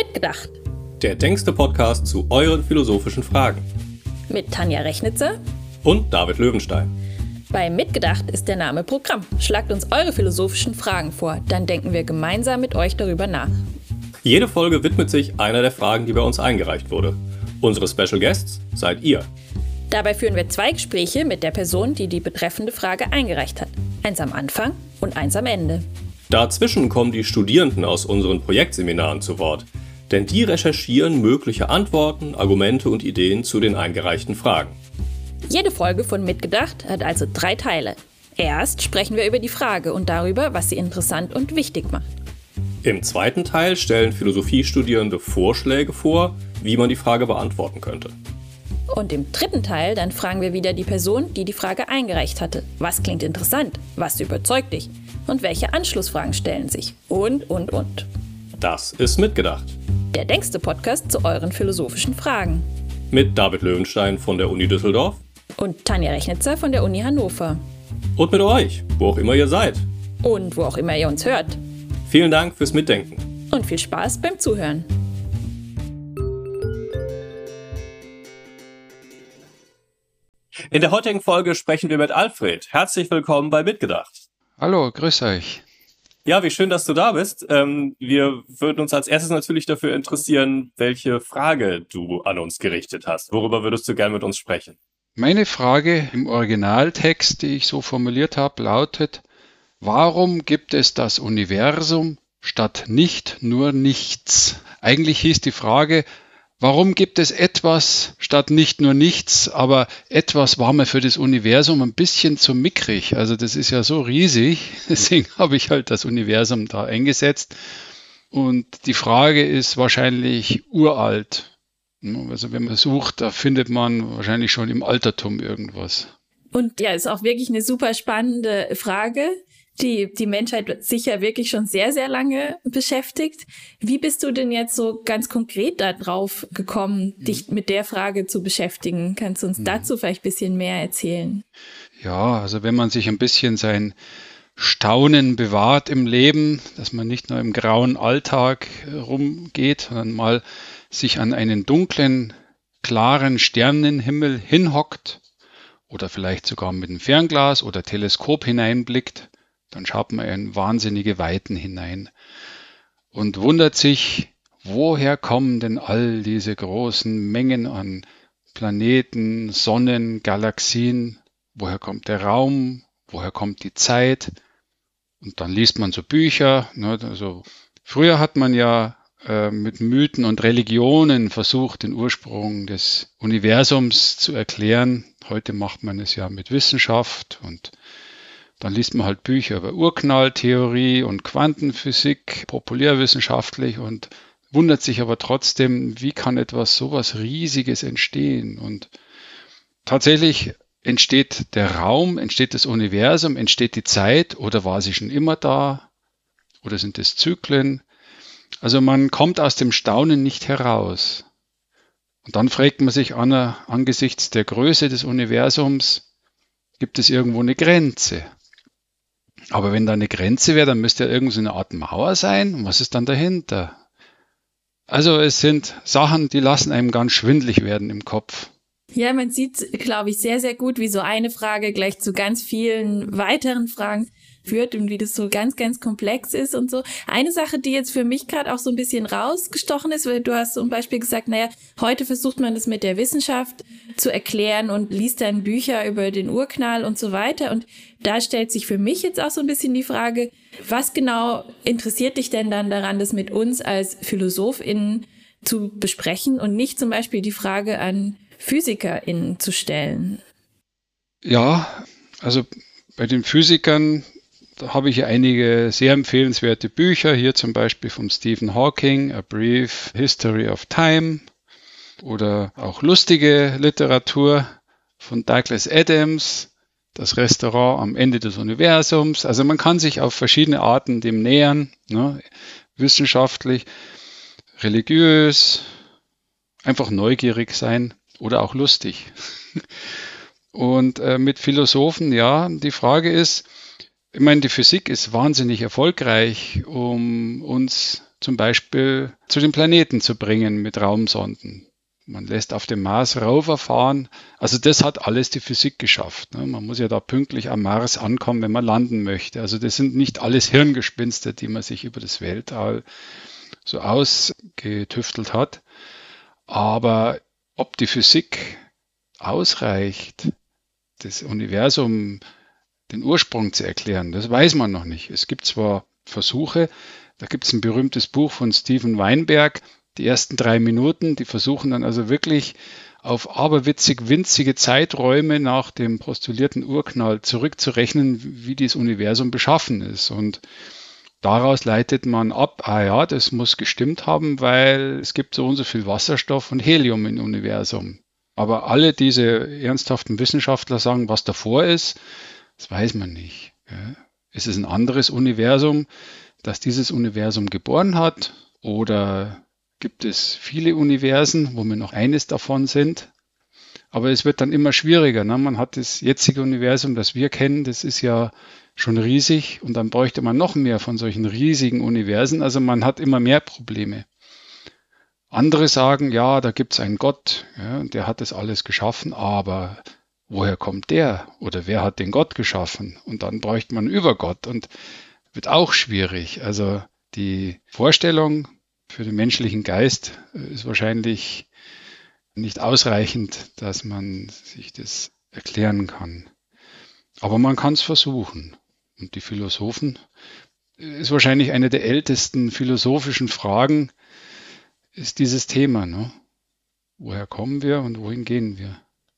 Mitgedacht. Der denkste Podcast zu euren philosophischen Fragen. Mit Tanja Rechnitzer und David Löwenstein. Bei Mitgedacht ist der Name Programm. Schlagt uns eure philosophischen Fragen vor, dann denken wir gemeinsam mit euch darüber nach. Jede Folge widmet sich einer der Fragen, die bei uns eingereicht wurde. Unsere Special Guests seid ihr. Dabei führen wir 2 Gespräche mit der Person, die die betreffende Frage eingereicht hat. Eins am Anfang und eins am Ende. Dazwischen kommen die Studierenden aus unseren Projektseminaren zu Wort, denn die recherchieren mögliche Antworten, Argumente und Ideen zu den eingereichten Fragen. Jede Folge von Mitgedacht hat also 3 Teile. Erst sprechen wir über die Frage und darüber, was sie interessant und wichtig macht. Im zweiten Teil stellen Philosophiestudierende Vorschläge vor, wie man die Frage beantworten könnte. Und im dritten Teil dann fragen wir wieder die Person, die die Frage eingereicht hatte. Was klingt interessant? Was überzeugt dich? Und welche Anschlussfragen stellen sich? Und. Das ist Mitgedacht. Der denkste Podcast zu euren philosophischen Fragen. Mit David Löwenstein von der Uni Düsseldorf. Und Tanja Rechnitzer von der Uni Hannover. Und mit euch, wo auch immer ihr seid. Und wo auch immer ihr uns hört. Vielen Dank fürs Mitdenken. Und viel Spaß beim Zuhören. In der heutigen Folge sprechen wir mit Alfred. Herzlich willkommen bei Mitgedacht. Hallo, grüß euch. Ja, wie schön, dass du da bist. Wir würden uns als erstes natürlich dafür interessieren, welche Frage du an uns gerichtet hast. Worüber würdest du gern mit uns sprechen? Meine Frage im Originaltext, die ich so formuliert habe, lautet: Warum gibt es das Universum statt nicht nur nichts? Eigentlich hieß die Frage: Warum gibt es etwas statt nicht nur nichts? Aber etwas war mir für das Universum ein bisschen zu mickrig. Also das ist ja so riesig. Deswegen habe ich halt das Universum da eingesetzt. Und die Frage ist wahrscheinlich uralt. Also wenn man sucht, da findet man wahrscheinlich schon im Altertum irgendwas. Und ja, ist auch wirklich eine super spannende Frage, die Menschheit sicher wirklich schon sehr, sehr lange beschäftigt. Wie bist du denn jetzt so ganz konkret da drauf gekommen, dich mit der Frage zu beschäftigen? Kannst du uns dazu vielleicht ein bisschen mehr erzählen? Ja, also wenn man sich ein bisschen sein Staunen bewahrt im Leben, dass man nicht nur im grauen Alltag rumgeht, sondern mal sich an einen dunklen, klaren Sternenhimmel hinhockt oder vielleicht sogar mit einem Fernglas oder Teleskop hineinblickt, dann schaut man in wahnsinnige Weiten hinein und wundert sich, woher kommen denn all diese großen Mengen an Planeten, Sonnen, Galaxien, woher kommt der Raum, woher kommt die Zeit? Und dann liest man so Bücher. Also früher hat man ja mit Mythen und Religionen versucht, den Ursprung des Universums zu erklären. Heute macht man es ja mit Wissenschaft und dann liest man halt Bücher über Urknalltheorie und Quantenphysik, populärwissenschaftlich, und wundert sich aber trotzdem, wie kann etwas sowas Riesiges entstehen? Und tatsächlich entsteht der Raum, entsteht das Universum, entsteht die Zeit, oder war sie schon immer da? Oder sind es Zyklen? Also man kommt aus dem Staunen nicht heraus. Und dann fragt man sich angesichts der Größe des Universums, gibt es irgendwo eine Grenze? Aber wenn da eine Grenze wäre, dann müsste ja irgendwo so eine Art Mauer sein. Und was ist dann dahinter? Also es sind Sachen, die lassen einem ganz schwindelig werden im Kopf. Ja, man sieht, glaube ich, sehr, sehr gut, wie so eine Frage gleich zu ganz vielen weiteren Fragen führt und wie das so ganz, ganz komplex ist und so. Eine Sache, die jetzt für mich gerade auch so ein bisschen rausgestochen ist, weil du hast zum Beispiel gesagt, naja, heute versucht man das mit der Wissenschaft zu erklären und liest dann Bücher über den Urknall und so weiter. Und da stellt sich für mich jetzt auch so ein bisschen die Frage, was genau interessiert dich denn dann daran, das mit uns als PhilosophInnen zu besprechen und nicht zum Beispiel die Frage an PhysikerInnen zu stellen? Ja, also bei den Physikern, da habe ich ja einige sehr empfehlenswerte Bücher, hier zum Beispiel von Stephen Hawking, A Brief History of Time, oder auch lustige Literatur von Douglas Adams, Das Restaurant am Ende des Universums. Also man kann sich auf verschiedene Arten dem nähern, wissenschaftlich, religiös, einfach neugierig sein oder auch lustig. Und mit Philosophen, ja, die Frage ist, ich meine, die Physik ist wahnsinnig erfolgreich, um uns zum Beispiel zu den Planeten zu bringen mit Raumsonden. Man lässt auf dem Mars Rover fahren. Also das hat alles die Physik geschafft. Man muss ja da pünktlich am Mars ankommen, wenn man landen möchte. Also das sind nicht alles Hirngespinste, die man sich über das Weltall so ausgetüftelt hat. Aber ob die Physik ausreicht, das Universum, den Ursprung zu erklären, das weiß man noch nicht. Es gibt zwar Versuche, da gibt es ein berühmtes Buch von Steven Weinberg, die ersten 3 Minuten, die versuchen dann also wirklich auf aberwitzig winzige Zeiträume nach dem postulierten Urknall zurückzurechnen, wie das Universum beschaffen ist. Und daraus leitet man ab, ja, das muss gestimmt haben, weil es gibt so und so viel Wasserstoff und Helium im Universum. Aber alle diese ernsthaften Wissenschaftler sagen, was davor ist, das weiß man nicht. Ist es ein anderes Universum, das dieses Universum geboren hat? Oder gibt es viele Universen, wo wir noch eines davon sind? Aber es wird dann immer schwieriger. Man hat das jetzige Universum, das wir kennen, das ist ja schon riesig. Und dann bräuchte man noch mehr von solchen riesigen Universen. Also man hat immer mehr Probleme. Andere sagen, ja, da gibt es einen Gott, ja, der hat das alles geschaffen, aber woher kommt der? Oder wer hat den Gott geschaffen? Und dann bräuchte man Übergott und wird auch schwierig. Also die Vorstellung für den menschlichen Geist ist wahrscheinlich nicht ausreichend, dass man sich das erklären kann. Aber man kann es versuchen. Und die Philosophen ist wahrscheinlich eine der ältesten philosophischen Fragen, ist dieses Thema, ne? Woher kommen wir und wohin gehen wir?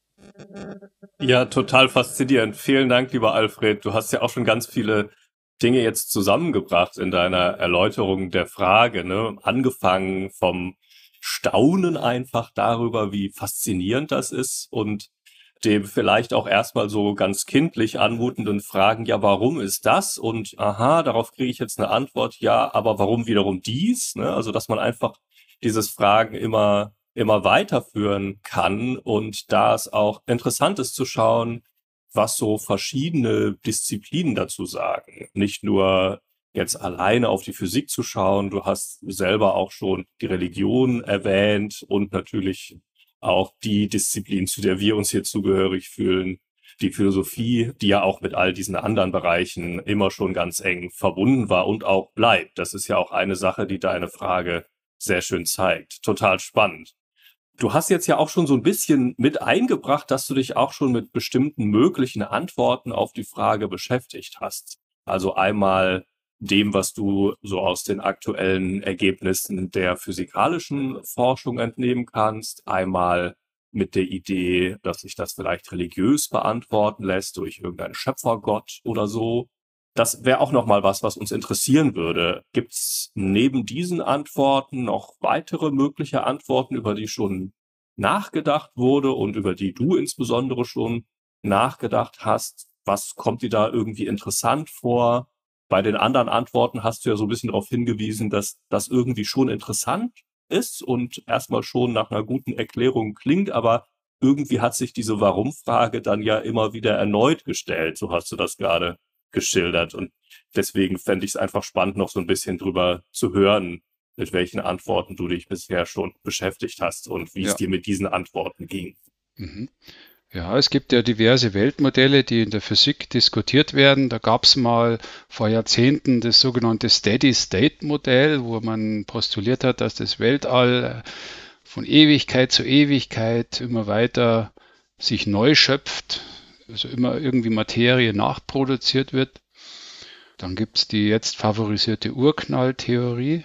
Ja, total faszinierend. Vielen Dank, lieber Alfred. Du hast ja auch schon ganz viele Dinge jetzt zusammengebracht in deiner Erläuterung der Frage, ne? Angefangen vom Staunen einfach darüber, wie faszinierend das ist und dem vielleicht auch erstmal so ganz kindlich anmutenden Fragen, ja, warum ist das? Und aha, darauf kriege ich jetzt eine Antwort, ja, aber warum wiederum dies? Ne? Also, dass man einfach dieses Fragen immer weiterführen kann und da es auch interessant ist zu schauen, was so verschiedene Disziplinen dazu sagen. Nicht nur jetzt alleine auf die Physik zu schauen, du hast selber auch schon die Religion erwähnt und natürlich auch die Disziplin, zu der wir uns hier zugehörig fühlen, die Philosophie, die ja auch mit all diesen anderen Bereichen immer schon ganz eng verbunden war und auch bleibt. Das ist ja auch eine Sache, die deine Frage sehr schön zeigt. Total spannend. Du hast jetzt ja auch schon so ein bisschen mit eingebracht, dass du dich auch schon mit bestimmten möglichen Antworten auf die Frage beschäftigt hast. Also einmal dem, was du so aus den aktuellen Ergebnissen der physikalischen Forschung entnehmen kannst, einmal mit der Idee, dass sich das vielleicht religiös beantworten lässt durch irgendeinen Schöpfergott oder so. Das wäre auch nochmal was uns interessieren würde. Gibt es neben diesen Antworten noch weitere mögliche Antworten, über die schon nachgedacht wurde und über die du insbesondere schon nachgedacht hast? Was kommt dir da irgendwie interessant vor? Bei den anderen Antworten hast du ja so ein bisschen darauf hingewiesen, dass das irgendwie schon interessant ist und erstmal schon nach einer guten Erklärung klingt, aber irgendwie hat sich diese Warum-Frage dann ja immer wieder erneut gestellt. So hast du das gerade geschildert. Und deswegen fände ich es einfach spannend, noch so ein bisschen drüber zu hören, mit welchen Antworten du dich bisher schon beschäftigt hast und wie es dir mit diesen Antworten ging. Mhm. Ja, es gibt ja diverse Weltmodelle, die in der Physik diskutiert werden. Da gab es mal vor Jahrzehnten das sogenannte Steady-State-Modell, wo man postuliert hat, dass das Weltall von Ewigkeit zu Ewigkeit immer weiter sich neu schöpft, also immer irgendwie Materie nachproduziert wird. Dann gibt es die jetzt favorisierte Urknalltheorie,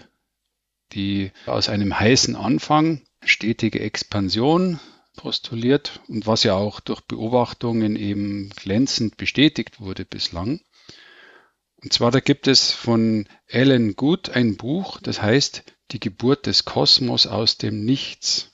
die aus einem heißen Anfang stetige Expansion postuliert und was ja auch durch Beobachtungen eben glänzend bestätigt wurde bislang. Und zwar, da gibt es von Alan Guth ein Buch, das heißt Die Geburt des Kosmos aus dem Nichts.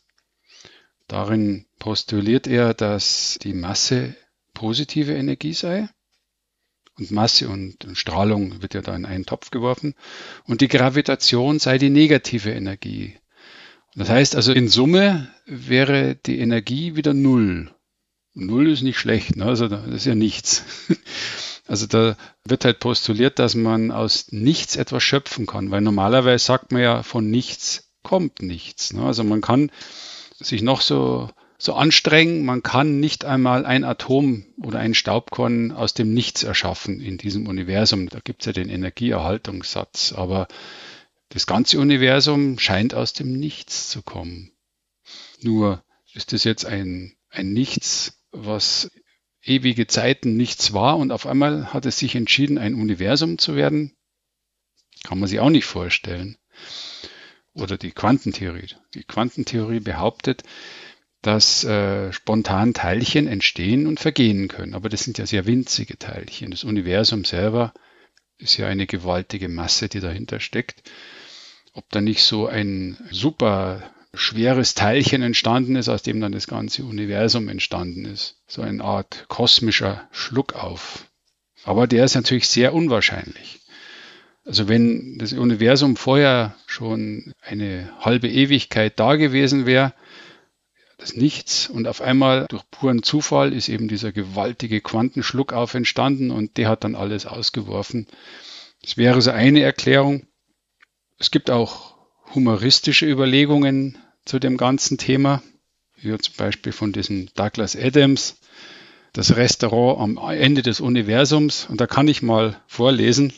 Darin postuliert er, dass die Masse positive Energie sei und Masse und Strahlung wird ja da in einen Topf geworfen und die Gravitation sei die negative Energie. Das heißt also, in Summe wäre die Energie wieder Null. Null ist nicht schlecht, ne? Also das ist ja nichts. Also da wird halt postuliert, dass man aus nichts etwas schöpfen kann, weil normalerweise sagt man ja, von nichts kommt nichts. Ne? Also man kann sich noch so anstrengen, man kann nicht einmal ein Atom oder ein Staubkorn aus dem Nichts erschaffen in diesem Universum. Da gibt es ja den Energieerhaltungssatz, aber das ganze Universum scheint aus dem Nichts zu kommen. Nur ist das jetzt ein Nichts, was ewige Zeiten nichts war und auf einmal hat es sich entschieden, ein Universum zu werden? Kann man sich auch nicht vorstellen. Oder die Quantentheorie. Die Quantentheorie behauptet, dass spontan Teilchen entstehen und vergehen können. Aber das sind ja sehr winzige Teilchen. Das Universum selber ist ja eine gewaltige Masse, die dahinter steckt. Ob da nicht so ein super schweres Teilchen entstanden ist, aus dem dann das ganze Universum entstanden ist. So eine Art kosmischer Schluckauf. Aber der ist natürlich sehr unwahrscheinlich. Also wenn das Universum vorher schon eine halbe Ewigkeit da gewesen wäre, das Nichts, und auf einmal durch puren Zufall ist eben dieser gewaltige Quantenschluckauf entstanden und der hat dann alles ausgeworfen. Das wäre so eine Erklärung. Es gibt auch humoristische Überlegungen zu dem ganzen Thema, wie zum Beispiel von diesem Douglas Adams, das Restaurant am Ende des Universums. Und da kann ich mal vorlesen.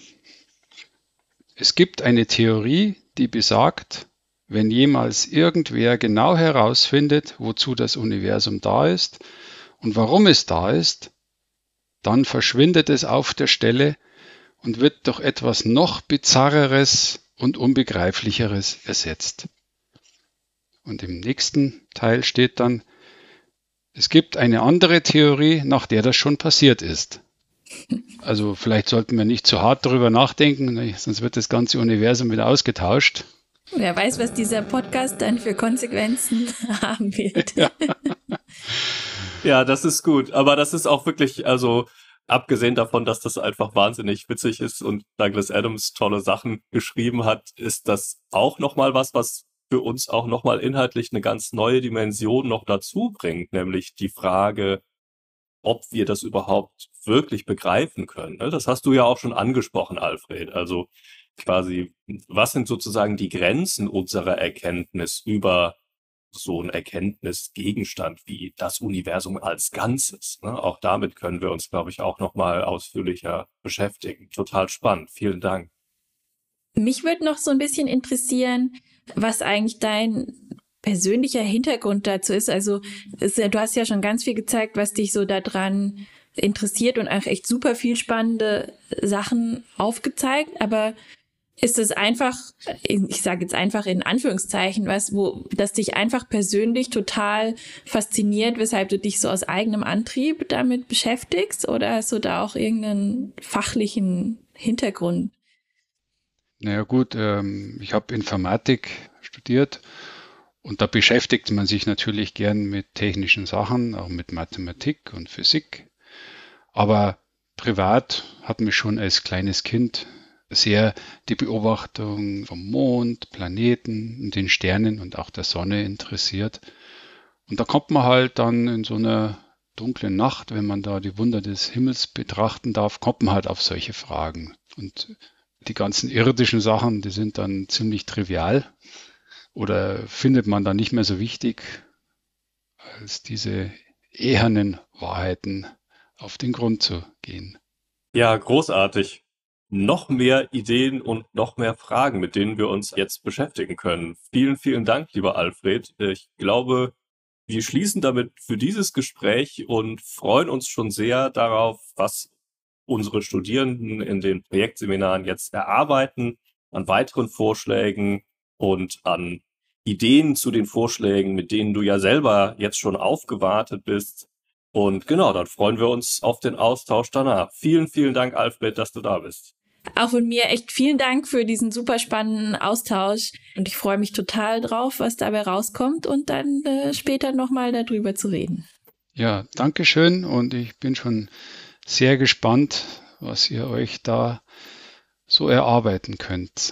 Es gibt eine Theorie, die besagt, wenn jemals irgendwer genau herausfindet, wozu das Universum da ist und warum es da ist, dann verschwindet es auf der Stelle und wird durch etwas noch Bizarreres und Unbegreiflicheres ersetzt. Und im nächsten Teil steht dann, es gibt eine andere Theorie, nach der das schon passiert ist. Also vielleicht sollten wir nicht zu hart darüber nachdenken, sonst wird das ganze Universum wieder ausgetauscht. Wer weiß, was dieser Podcast dann für Konsequenzen haben wird. Ja. Ja, das ist gut. Aber das ist auch wirklich, also abgesehen davon, dass das einfach wahnsinnig witzig ist und Douglas Adams tolle Sachen geschrieben hat, ist das auch nochmal was für uns auch nochmal inhaltlich eine ganz neue Dimension noch dazu bringt, nämlich die Frage, ob wir das überhaupt wirklich begreifen können. Das hast du ja auch schon angesprochen, Alfred. Also quasi, was sind sozusagen die Grenzen unserer Erkenntnis über so ein Erkenntnisgegenstand wie das Universum als Ganzes? Auch damit können wir uns, glaube ich, auch nochmal ausführlicher beschäftigen. Total spannend. Vielen Dank. Mich würde noch so ein bisschen interessieren, was eigentlich dein persönlicher Hintergrund dazu ist. Also du hast ja schon ganz viel gezeigt, was dich so daran interessiert und auch echt super viel spannende Sachen aufgezeigt. Aber ist es einfach, ich sage jetzt einfach in Anführungszeichen, das dich einfach persönlich total fasziniert, weshalb du dich so aus eigenem Antrieb damit beschäftigst? Oder hast du da auch irgendeinen fachlichen Hintergrund? Naja gut, ich habe Informatik studiert und da beschäftigt man sich natürlich gern mit technischen Sachen, auch mit Mathematik und Physik. Aber privat hat mich schon als kleines Kind sehr die Beobachtung vom Mond, Planeten und den Sternen und auch der Sonne interessiert. Und da kommt man halt dann in so einer dunklen Nacht, wenn man da die Wunder des Himmels betrachten darf, kommt man halt auf solche Fragen. Und die ganzen irdischen Sachen, die sind dann ziemlich trivial oder findet man dann nicht mehr so wichtig, als diese ehernen Wahrheiten auf den Grund zu gehen. Ja, großartig. Noch mehr Ideen und noch mehr Fragen, mit denen wir uns jetzt beschäftigen können. Vielen, vielen Dank, lieber Alfred. Ich glaube, wir schließen damit für dieses Gespräch und freuen uns schon sehr darauf, was unsere Studierenden in den Projektseminaren jetzt erarbeiten, an weiteren Vorschlägen und an Ideen zu den Vorschlägen, mit denen du ja selber jetzt schon aufgewartet bist. Und genau, dann freuen wir uns auf den Austausch danach. Vielen, vielen Dank, Alfred, dass du da bist. Auch von mir echt vielen Dank für diesen super spannenden Austausch. Und ich freue mich total drauf, was dabei rauskommt und dann später nochmal darüber zu reden. Ja, danke schön und ich bin schon sehr gespannt, was ihr euch da so erarbeiten könnt.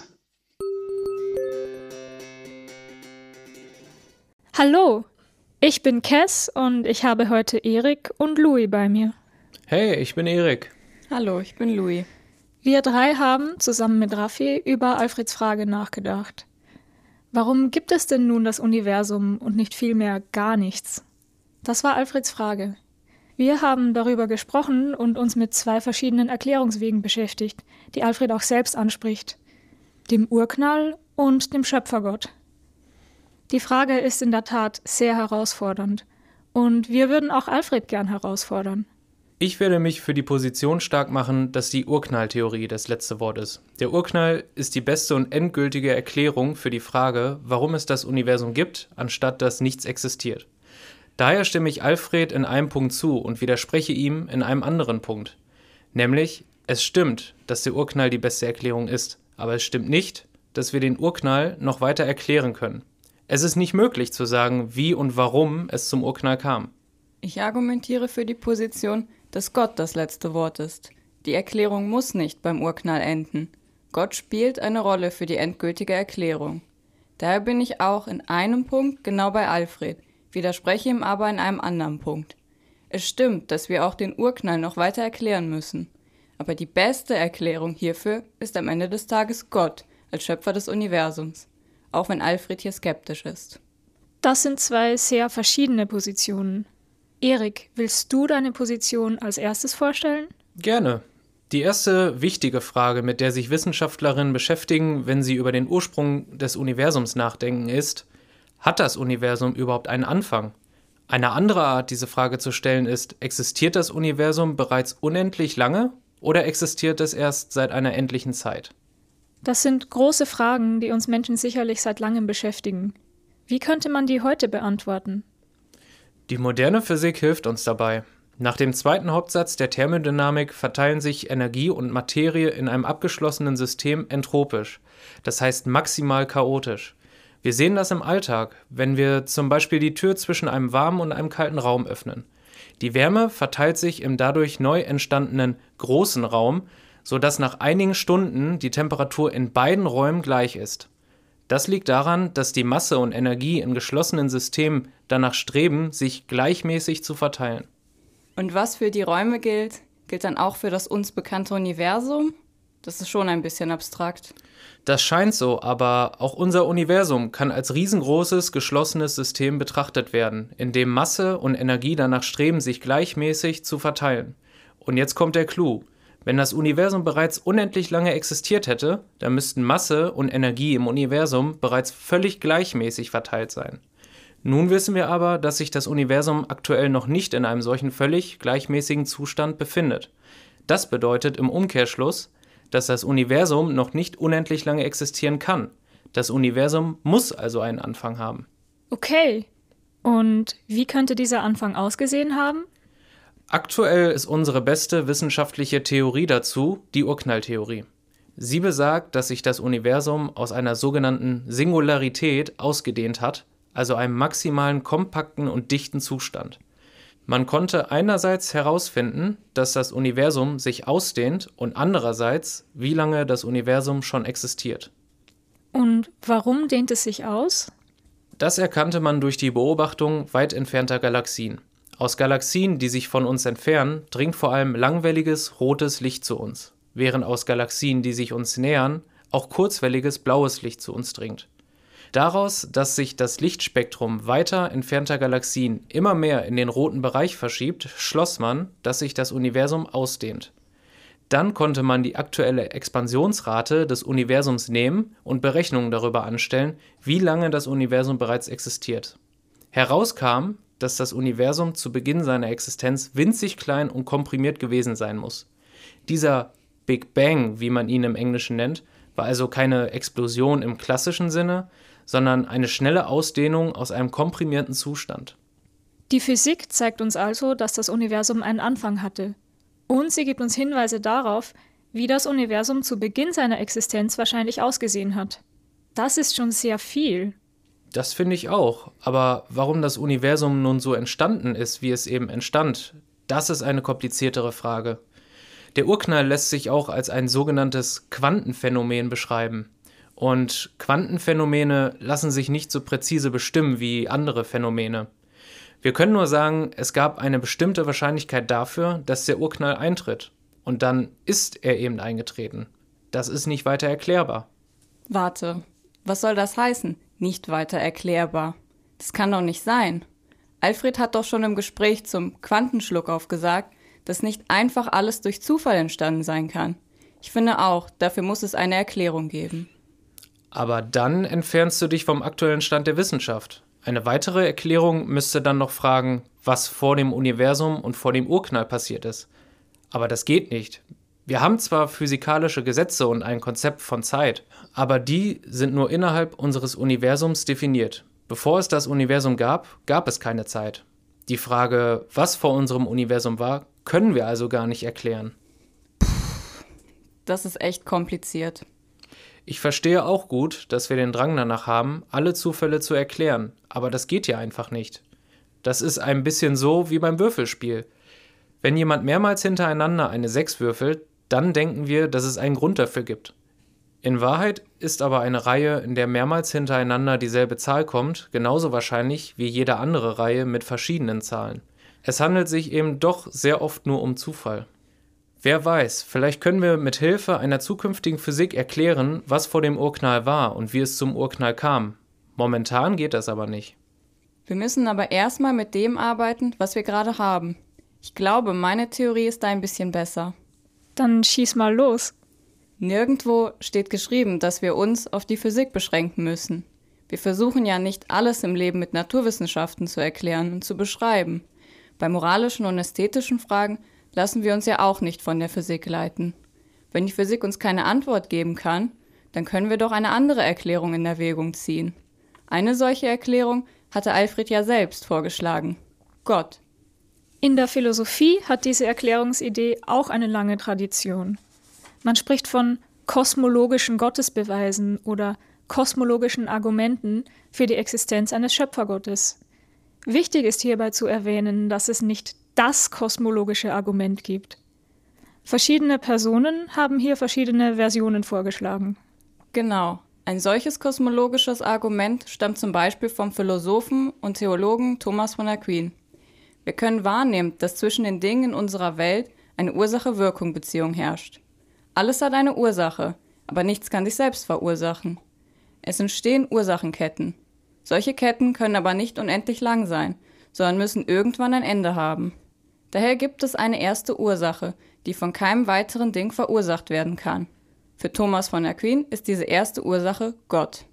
Hallo, ich bin Kes und ich habe heute Erik und Louis bei mir. Hey, ich bin Erik. Hallo, ich bin Louis. Wir drei haben zusammen mit Raffi über Alfreds Frage nachgedacht. Warum gibt es denn nun das Universum und nicht vielmehr gar nichts? Das war Alfreds Frage. Wir haben darüber gesprochen und uns mit 2 verschiedenen Erklärungswegen beschäftigt, die Alfred auch selbst anspricht: dem Urknall und dem Schöpfergott. Die Frage ist in der Tat sehr herausfordernd und wir würden auch Alfred gern herausfordern. Ich werde mich für die Position stark machen, dass die Urknalltheorie das letzte Wort ist. Der Urknall ist die beste und endgültige Erklärung für die Frage, warum es das Universum gibt, anstatt dass nichts existiert. Daher stimme ich Alfred in einem Punkt zu und widerspreche ihm in einem anderen Punkt. Nämlich, es stimmt, dass der Urknall die beste Erklärung ist, aber es stimmt nicht, dass wir den Urknall noch weiter erklären können. Es ist nicht möglich zu sagen, wie und warum es zum Urknall kam. Ich argumentiere für die Position, dass Gott das letzte Wort ist. Die Erklärung muss nicht beim Urknall enden. Gott spielt eine Rolle für die endgültige Erklärung. Daher bin ich auch in einem Punkt genau bei Alfred, widerspreche ihm aber in einem anderen Punkt. Es stimmt, dass wir auch den Urknall noch weiter erklären müssen. Aber die beste Erklärung hierfür ist am Ende des Tages Gott als Schöpfer des Universums, auch wenn Alfred hier skeptisch ist. Das sind 2 sehr verschiedene Positionen. Erik, willst du deine Position als erstes vorstellen? Gerne. Die erste wichtige Frage, mit der sich Wissenschaftlerinnen beschäftigen, wenn sie über den Ursprung des Universums nachdenken, ist: Hat das Universum überhaupt einen Anfang? Eine andere Art, diese Frage zu stellen, ist: Existiert das Universum bereits unendlich lange oder existiert es erst seit einer endlichen Zeit? Das sind große Fragen, die uns Menschen sicherlich seit langem beschäftigen. Wie könnte man die heute beantworten? Die moderne Physik hilft uns dabei. Nach dem zweiten Hauptsatz der Thermodynamik verteilen sich Energie und Materie in einem abgeschlossenen System entropisch, das heißt maximal chaotisch. Wir sehen das im Alltag, wenn wir zum Beispiel die Tür zwischen einem warmen und einem kalten Raum öffnen. Die Wärme verteilt sich im dadurch neu entstandenen großen Raum, sodass nach einigen Stunden die Temperatur in beiden Räumen gleich ist. Das liegt daran, dass die Masse und Energie in geschlossenen Systemen danach streben, sich gleichmäßig zu verteilen. Und was für die Räume gilt, gilt dann auch für das uns bekannte Universum? Das ist schon ein bisschen abstrakt. Das scheint so, aber auch unser Universum kann als riesengroßes, geschlossenes System betrachtet werden, in dem Masse und Energie danach streben, sich gleichmäßig zu verteilen. Und jetzt kommt der Clou. Wenn das Universum bereits unendlich lange existiert hätte, dann müssten Masse und Energie im Universum bereits völlig gleichmäßig verteilt sein. Nun wissen wir aber, dass sich das Universum aktuell noch nicht in einem solchen völlig gleichmäßigen Zustand befindet. Das bedeutet im Umkehrschluss, dass das Universum noch nicht unendlich lange existieren kann. Das Universum muss also einen Anfang haben. Okay. Und wie könnte dieser Anfang ausgesehen haben? Aktuell ist unsere beste wissenschaftliche Theorie dazu die Urknalltheorie. Sie besagt, dass sich das Universum aus einer sogenannten Singularität ausgedehnt hat, also einem maximalen kompakten und dichten Zustand. Man konnte einerseits herausfinden, dass das Universum sich ausdehnt und andererseits, wie lange das Universum schon existiert. Und warum dehnt es sich aus? Das erkannte man durch die Beobachtung weit entfernter Galaxien. Aus Galaxien, die sich von uns entfernen, dringt vor allem langwelliges rotes Licht zu uns, während aus Galaxien, die sich uns nähern, auch kurzwelliges blaues Licht zu uns dringt. Daraus, dass sich das Lichtspektrum weiter entfernter Galaxien immer mehr in den roten Bereich verschiebt, schloss man, dass sich das Universum ausdehnt. Dann konnte man die aktuelle Expansionsrate des Universums nehmen und Berechnungen darüber anstellen, wie lange das Universum bereits existiert. Herauskam, dass das Universum zu Beginn seiner Existenz winzig klein und komprimiert gewesen sein muss. Dieser Big Bang, wie man ihn im Englischen nennt, war also keine Explosion im klassischen Sinne, sondern eine schnelle Ausdehnung aus einem komprimierten Zustand. Die Physik zeigt uns also, dass das Universum einen Anfang hatte. Und sie gibt uns Hinweise darauf, wie das Universum zu Beginn seiner Existenz wahrscheinlich ausgesehen hat. Das ist schon sehr viel. Das finde ich auch. Aber warum das Universum nun so entstanden ist, wie es eben entstand, das ist eine kompliziertere Frage. Der Urknall lässt sich auch als ein sogenanntes Quantenphänomen beschreiben. Und Quantenphänomene lassen sich nicht so präzise bestimmen wie andere Phänomene. Wir können nur sagen, es gab eine bestimmte Wahrscheinlichkeit dafür, dass der Urknall eintritt. Und dann ist er eben eingetreten. Das ist nicht weiter erklärbar. Warte, was soll das heißen? Nicht weiter erklärbar. Das kann doch nicht sein. Alfred hat doch schon im Gespräch zum Quantenschluckauf gesagt, dass nicht einfach alles durch Zufall entstanden sein kann. Ich finde auch, dafür muss es eine Erklärung geben. Aber dann entfernst du dich vom aktuellen Stand der Wissenschaft. Eine weitere Erklärung müsste dann noch fragen, was vor dem Universum und vor dem Urknall passiert ist. Aber das geht nicht. Wir haben zwar physikalische Gesetze und ein Konzept von Zeit, aber die sind nur innerhalb unseres Universums definiert. Bevor es das Universum gab, gab es keine Zeit. Die Frage, was vor unserem Universum war, können wir also gar nicht erklären. Das ist echt kompliziert. Ich verstehe auch gut, dass wir den Drang danach haben, alle Zufälle zu erklären, aber das geht ja einfach nicht. Das ist ein bisschen so wie beim Würfelspiel. Wenn jemand mehrmals hintereinander eine 6 würfelt, dann denken wir, dass es einen Grund dafür gibt. In Wahrheit ist aber eine Reihe, in der mehrmals hintereinander dieselbe Zahl kommt, genauso wahrscheinlich wie jede andere Reihe mit verschiedenen Zahlen. Es handelt sich eben doch sehr oft nur um Zufall. Wer weiß, vielleicht können wir mit Hilfe einer zukünftigen Physik erklären, was vor dem Urknall war und wie es zum Urknall kam. Momentan geht das aber nicht. Wir müssen aber erstmal mit dem arbeiten, was wir gerade haben. Ich glaube, meine Theorie ist da ein bisschen besser. Dann schieß mal los. Nirgendwo steht geschrieben, dass wir uns auf die Physik beschränken müssen. Wir versuchen ja nicht alles im Leben mit Naturwissenschaften zu erklären und zu beschreiben. Bei moralischen und ästhetischen Fragen lassen wir uns ja auch nicht von der Physik leiten. Wenn die Physik uns keine Antwort geben kann, dann können wir doch eine andere Erklärung in Erwägung ziehen. Eine solche Erklärung hatte Alfred ja selbst vorgeschlagen. Gott. In der Philosophie hat diese Erklärungsidee auch eine lange Tradition. Man spricht von kosmologischen Gottesbeweisen oder kosmologischen Argumenten für die Existenz eines Schöpfergottes. Wichtig ist hierbei zu erwähnen, dass es nicht das kosmologische Argument gibt. Verschiedene Personen haben hier verschiedene Versionen vorgeschlagen. Genau. Ein solches kosmologisches Argument stammt zum Beispiel vom Philosophen und Theologen Thomas von Aquin. Wir können wahrnehmen, dass zwischen den Dingen in unserer Welt eine Ursache-Wirkung-Beziehung herrscht. Alles hat eine Ursache, aber nichts kann sich selbst verursachen. Es entstehen Ursachenketten. Solche Ketten können aber nicht unendlich lang sein, sondern müssen irgendwann ein Ende haben. Daher gibt es eine erste Ursache, die von keinem weiteren Ding verursacht werden kann. Für Thomas von Aquin ist diese erste Ursache Gott.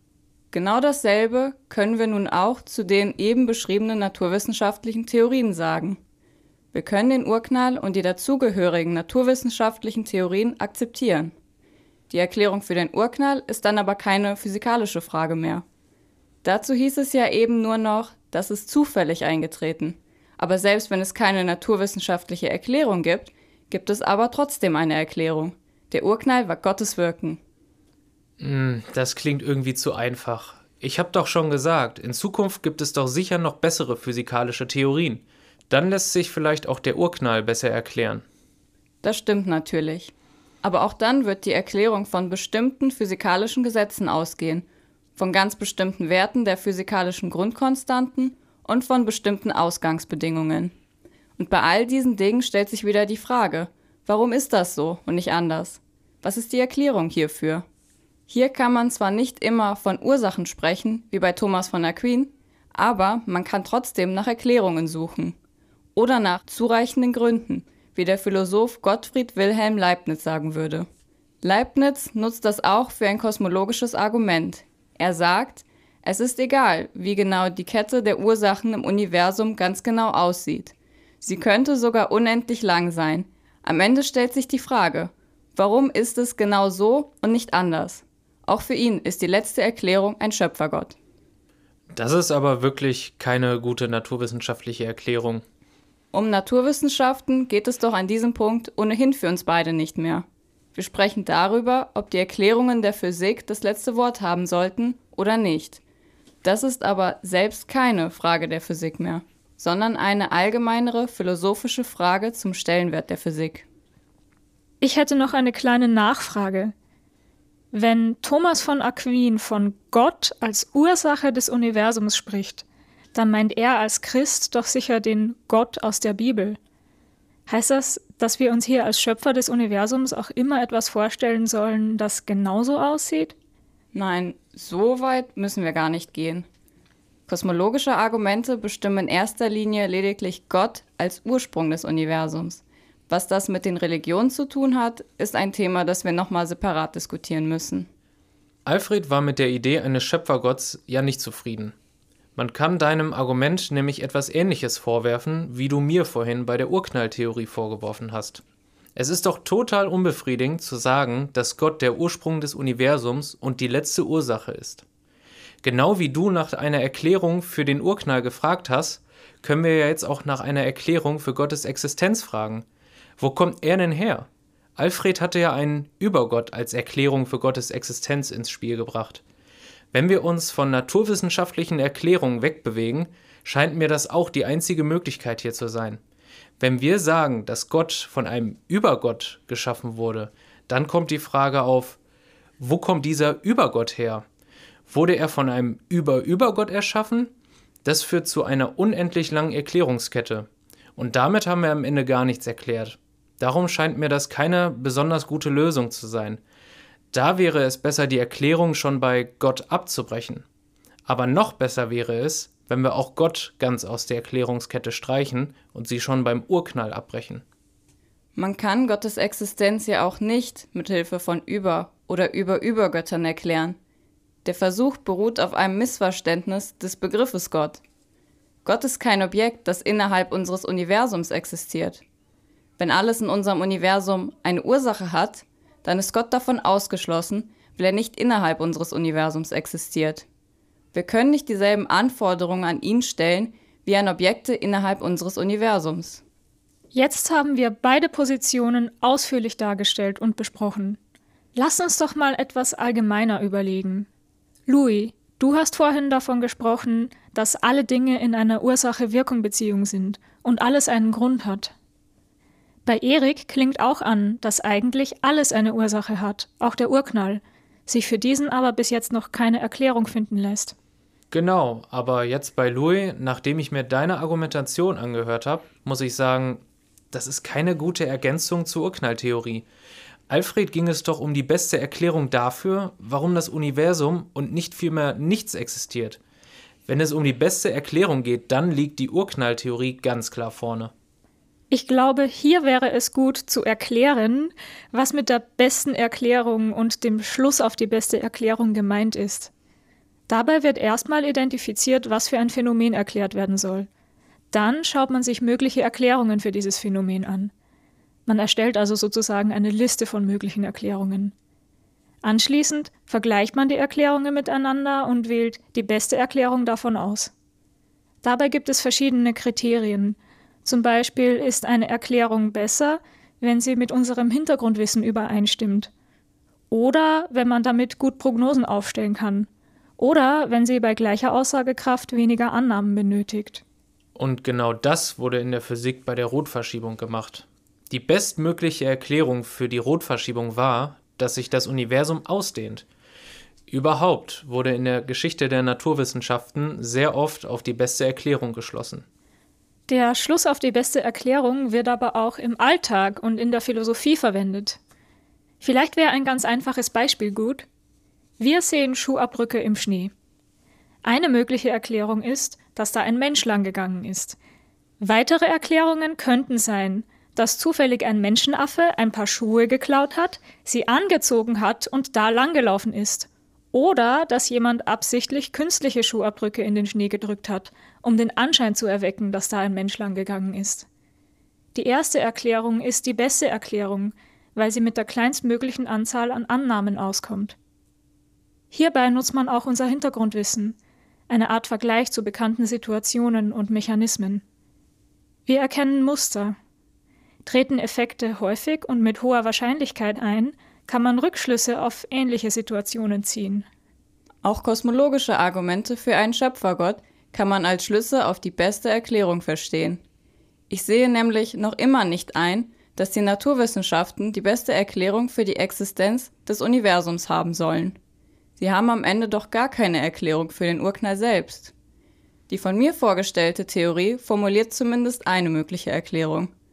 Genau dasselbe können wir nun auch zu den eben beschriebenen naturwissenschaftlichen Theorien sagen. Wir können den Urknall und die dazugehörigen naturwissenschaftlichen Theorien akzeptieren. Die Erklärung für den Urknall ist dann aber keine physikalische Frage mehr. Dazu hieß es ja eben nur noch, das ist zufällig eingetreten. Aber selbst wenn es keine naturwissenschaftliche Erklärung gibt, gibt es aber trotzdem eine Erklärung. Der Urknall war Gottes Wirken. Das klingt irgendwie zu einfach. Ich habe doch schon gesagt, in Zukunft gibt es doch sicher noch bessere physikalische Theorien. Dann lässt sich vielleicht auch der Urknall besser erklären. Das stimmt natürlich. Aber auch dann wird die Erklärung von bestimmten physikalischen Gesetzen ausgehen, von ganz bestimmten Werten der physikalischen Grundkonstanten und von bestimmten Ausgangsbedingungen. Und bei all diesen Dingen stellt sich wieder die Frage, warum ist das so und nicht anders? Was ist die Erklärung hierfür? Hier kann man zwar nicht immer von Ursachen sprechen, wie bei Thomas von Aquin, aber man kann trotzdem nach Erklärungen suchen. Oder nach zureichenden Gründen, wie der Philosoph Gottfried Wilhelm Leibniz sagen würde. Leibniz nutzt das auch für ein kosmologisches Argument. Er sagt, es ist egal, wie genau die Kette der Ursachen im Universum ganz genau aussieht. Sie könnte sogar unendlich lang sein. Am Ende stellt sich die Frage, warum ist es genau so und nicht anders? Auch für ihn ist die letzte Erklärung ein Schöpfergott. Das ist aber wirklich keine gute naturwissenschaftliche Erklärung. Um Naturwissenschaften geht es doch an diesem Punkt ohnehin für uns beide nicht mehr. Wir sprechen darüber, ob die Erklärungen der Physik das letzte Wort haben sollten oder nicht. Das ist aber selbst keine Frage der Physik mehr, sondern eine allgemeinere philosophische Frage zum Stellenwert der Physik. Ich hätte noch eine kleine Nachfrage. Wenn Thomas von Aquin von Gott als Ursache des Universums spricht, dann meint er als Christ doch sicher den Gott aus der Bibel. Heißt das, dass wir uns hier als Schöpfer des Universums auch immer etwas vorstellen sollen, das genauso aussieht? Nein, so weit müssen wir gar nicht gehen. Kosmologische Argumente bestimmen in erster Linie lediglich Gott als Ursprung des Universums. Was das mit den Religionen zu tun hat, ist ein Thema, das wir nochmal separat diskutieren müssen. Alfred war mit der Idee eines Schöpfergotts ja nicht zufrieden. Man kann deinem Argument nämlich etwas Ähnliches vorwerfen, wie du mir vorhin bei der Urknalltheorie vorgeworfen hast. Es ist doch total unbefriedigend zu sagen, dass Gott der Ursprung des Universums und die letzte Ursache ist. Genau wie du nach einer Erklärung für den Urknall gefragt hast, können wir ja jetzt auch nach einer Erklärung für Gottes Existenz fragen. Wo kommt er denn her? Alfred hatte ja einen Übergott als Erklärung für Gottes Existenz ins Spiel gebracht. Wenn wir uns von naturwissenschaftlichen Erklärungen wegbewegen, scheint mir das auch die einzige Möglichkeit hier zu sein. Wenn wir sagen, dass Gott von einem Übergott geschaffen wurde, dann kommt die Frage auf, wo kommt dieser Übergott her? Wurde er von einem Übergott erschaffen? Das führt zu einer unendlich langen Erklärungskette. Und damit haben wir am Ende gar nichts erklärt. Darum scheint mir das keine besonders gute Lösung zu sein. Da wäre es besser, die Erklärung schon bei Gott abzubrechen. Aber noch besser wäre es, wenn wir auch Gott ganz aus der Erklärungskette streichen und sie schon beim Urknall abbrechen. Man kann Gottes Existenz ja auch nicht mit Hilfe von oder Übergöttern erklären. Der Versuch beruht auf einem Missverständnis des Begriffes Gott. Gott ist kein Objekt, das innerhalb unseres Universums existiert. Wenn alles in unserem Universum eine Ursache hat, dann ist Gott davon ausgeschlossen, weil er nicht innerhalb unseres Universums existiert. Wir können nicht dieselben Anforderungen an ihn stellen, wie an Objekte innerhalb unseres Universums. Jetzt haben wir beide Positionen ausführlich dargestellt und besprochen. Lass uns doch mal etwas allgemeiner überlegen. Louis, du hast vorhin davon gesprochen, dass alle Dinge in einer Ursache-Wirkung-Beziehung sind und alles einen Grund hat. Bei Erik klingt auch an, dass eigentlich alles eine Ursache hat, auch der Urknall, sich für diesen aber bis jetzt noch keine Erklärung finden lässt. Genau, aber jetzt bei Louis, nachdem ich mir deine Argumentation angehört habe, muss ich sagen, das ist keine gute Ergänzung zur Urknalltheorie. Alfred ging es doch um die beste Erklärung dafür, warum das Universum und nicht vielmehr nichts existiert. Wenn es um die beste Erklärung geht, dann liegt die Urknalltheorie ganz klar vorne. Ich glaube, hier wäre es gut zu erklären, was mit der besten Erklärung und dem Schluss auf die beste Erklärung gemeint ist. Dabei wird erstmal identifiziert, was für ein Phänomen erklärt werden soll. Dann schaut man sich mögliche Erklärungen für dieses Phänomen an. Man erstellt also sozusagen eine Liste von möglichen Erklärungen. Anschließend vergleicht man die Erklärungen miteinander und wählt die beste Erklärung davon aus. Dabei gibt es verschiedene Kriterien. Zum Beispiel ist eine Erklärung besser, wenn sie mit unserem Hintergrundwissen übereinstimmt. Oder wenn man damit gut Prognosen aufstellen kann. Oder wenn sie bei gleicher Aussagekraft weniger Annahmen benötigt. Und genau das wurde in der Physik bei der Rotverschiebung gemacht. Die bestmögliche Erklärung für die Rotverschiebung war, dass sich das Universum ausdehnt. Überhaupt wurde in der Geschichte der Naturwissenschaften sehr oft auf die beste Erklärung geschlossen. Der Schluss auf die beste Erklärung wird aber auch im Alltag und in der Philosophie verwendet. Vielleicht wäre ein ganz einfaches Beispiel gut. Wir sehen Schuhabdrücke im Schnee. Eine mögliche Erklärung ist, dass da ein Mensch langgegangen ist. Weitere Erklärungen könnten sein, dass zufällig ein Menschenaffe ein paar Schuhe geklaut hat, sie angezogen hat und da langgelaufen ist. Oder dass jemand absichtlich künstliche Schuhabdrücke in den Schnee gedrückt hat, um den Anschein zu erwecken, dass da ein Mensch langgegangen ist. Die erste Erklärung ist die beste Erklärung, weil sie mit der kleinstmöglichen Anzahl an Annahmen auskommt. Hierbei nutzt man auch unser Hintergrundwissen, eine Art Vergleich zu bekannten Situationen und Mechanismen. Wir erkennen Muster. Treten Effekte häufig und mit hoher Wahrscheinlichkeit ein, kann man Rückschlüsse auf ähnliche Situationen ziehen. Auch kosmologische Argumente für einen Schöpfergott kann man als Schlüsse auf die beste Erklärung verstehen. Ich sehe nämlich noch immer nicht ein, dass die Naturwissenschaften die beste Erklärung für die Existenz des Universums haben sollen. Sie haben am Ende doch gar keine Erklärung für den Urknall selbst. Die von mir vorgestellte Theorie formuliert zumindest eine mögliche Erklärung.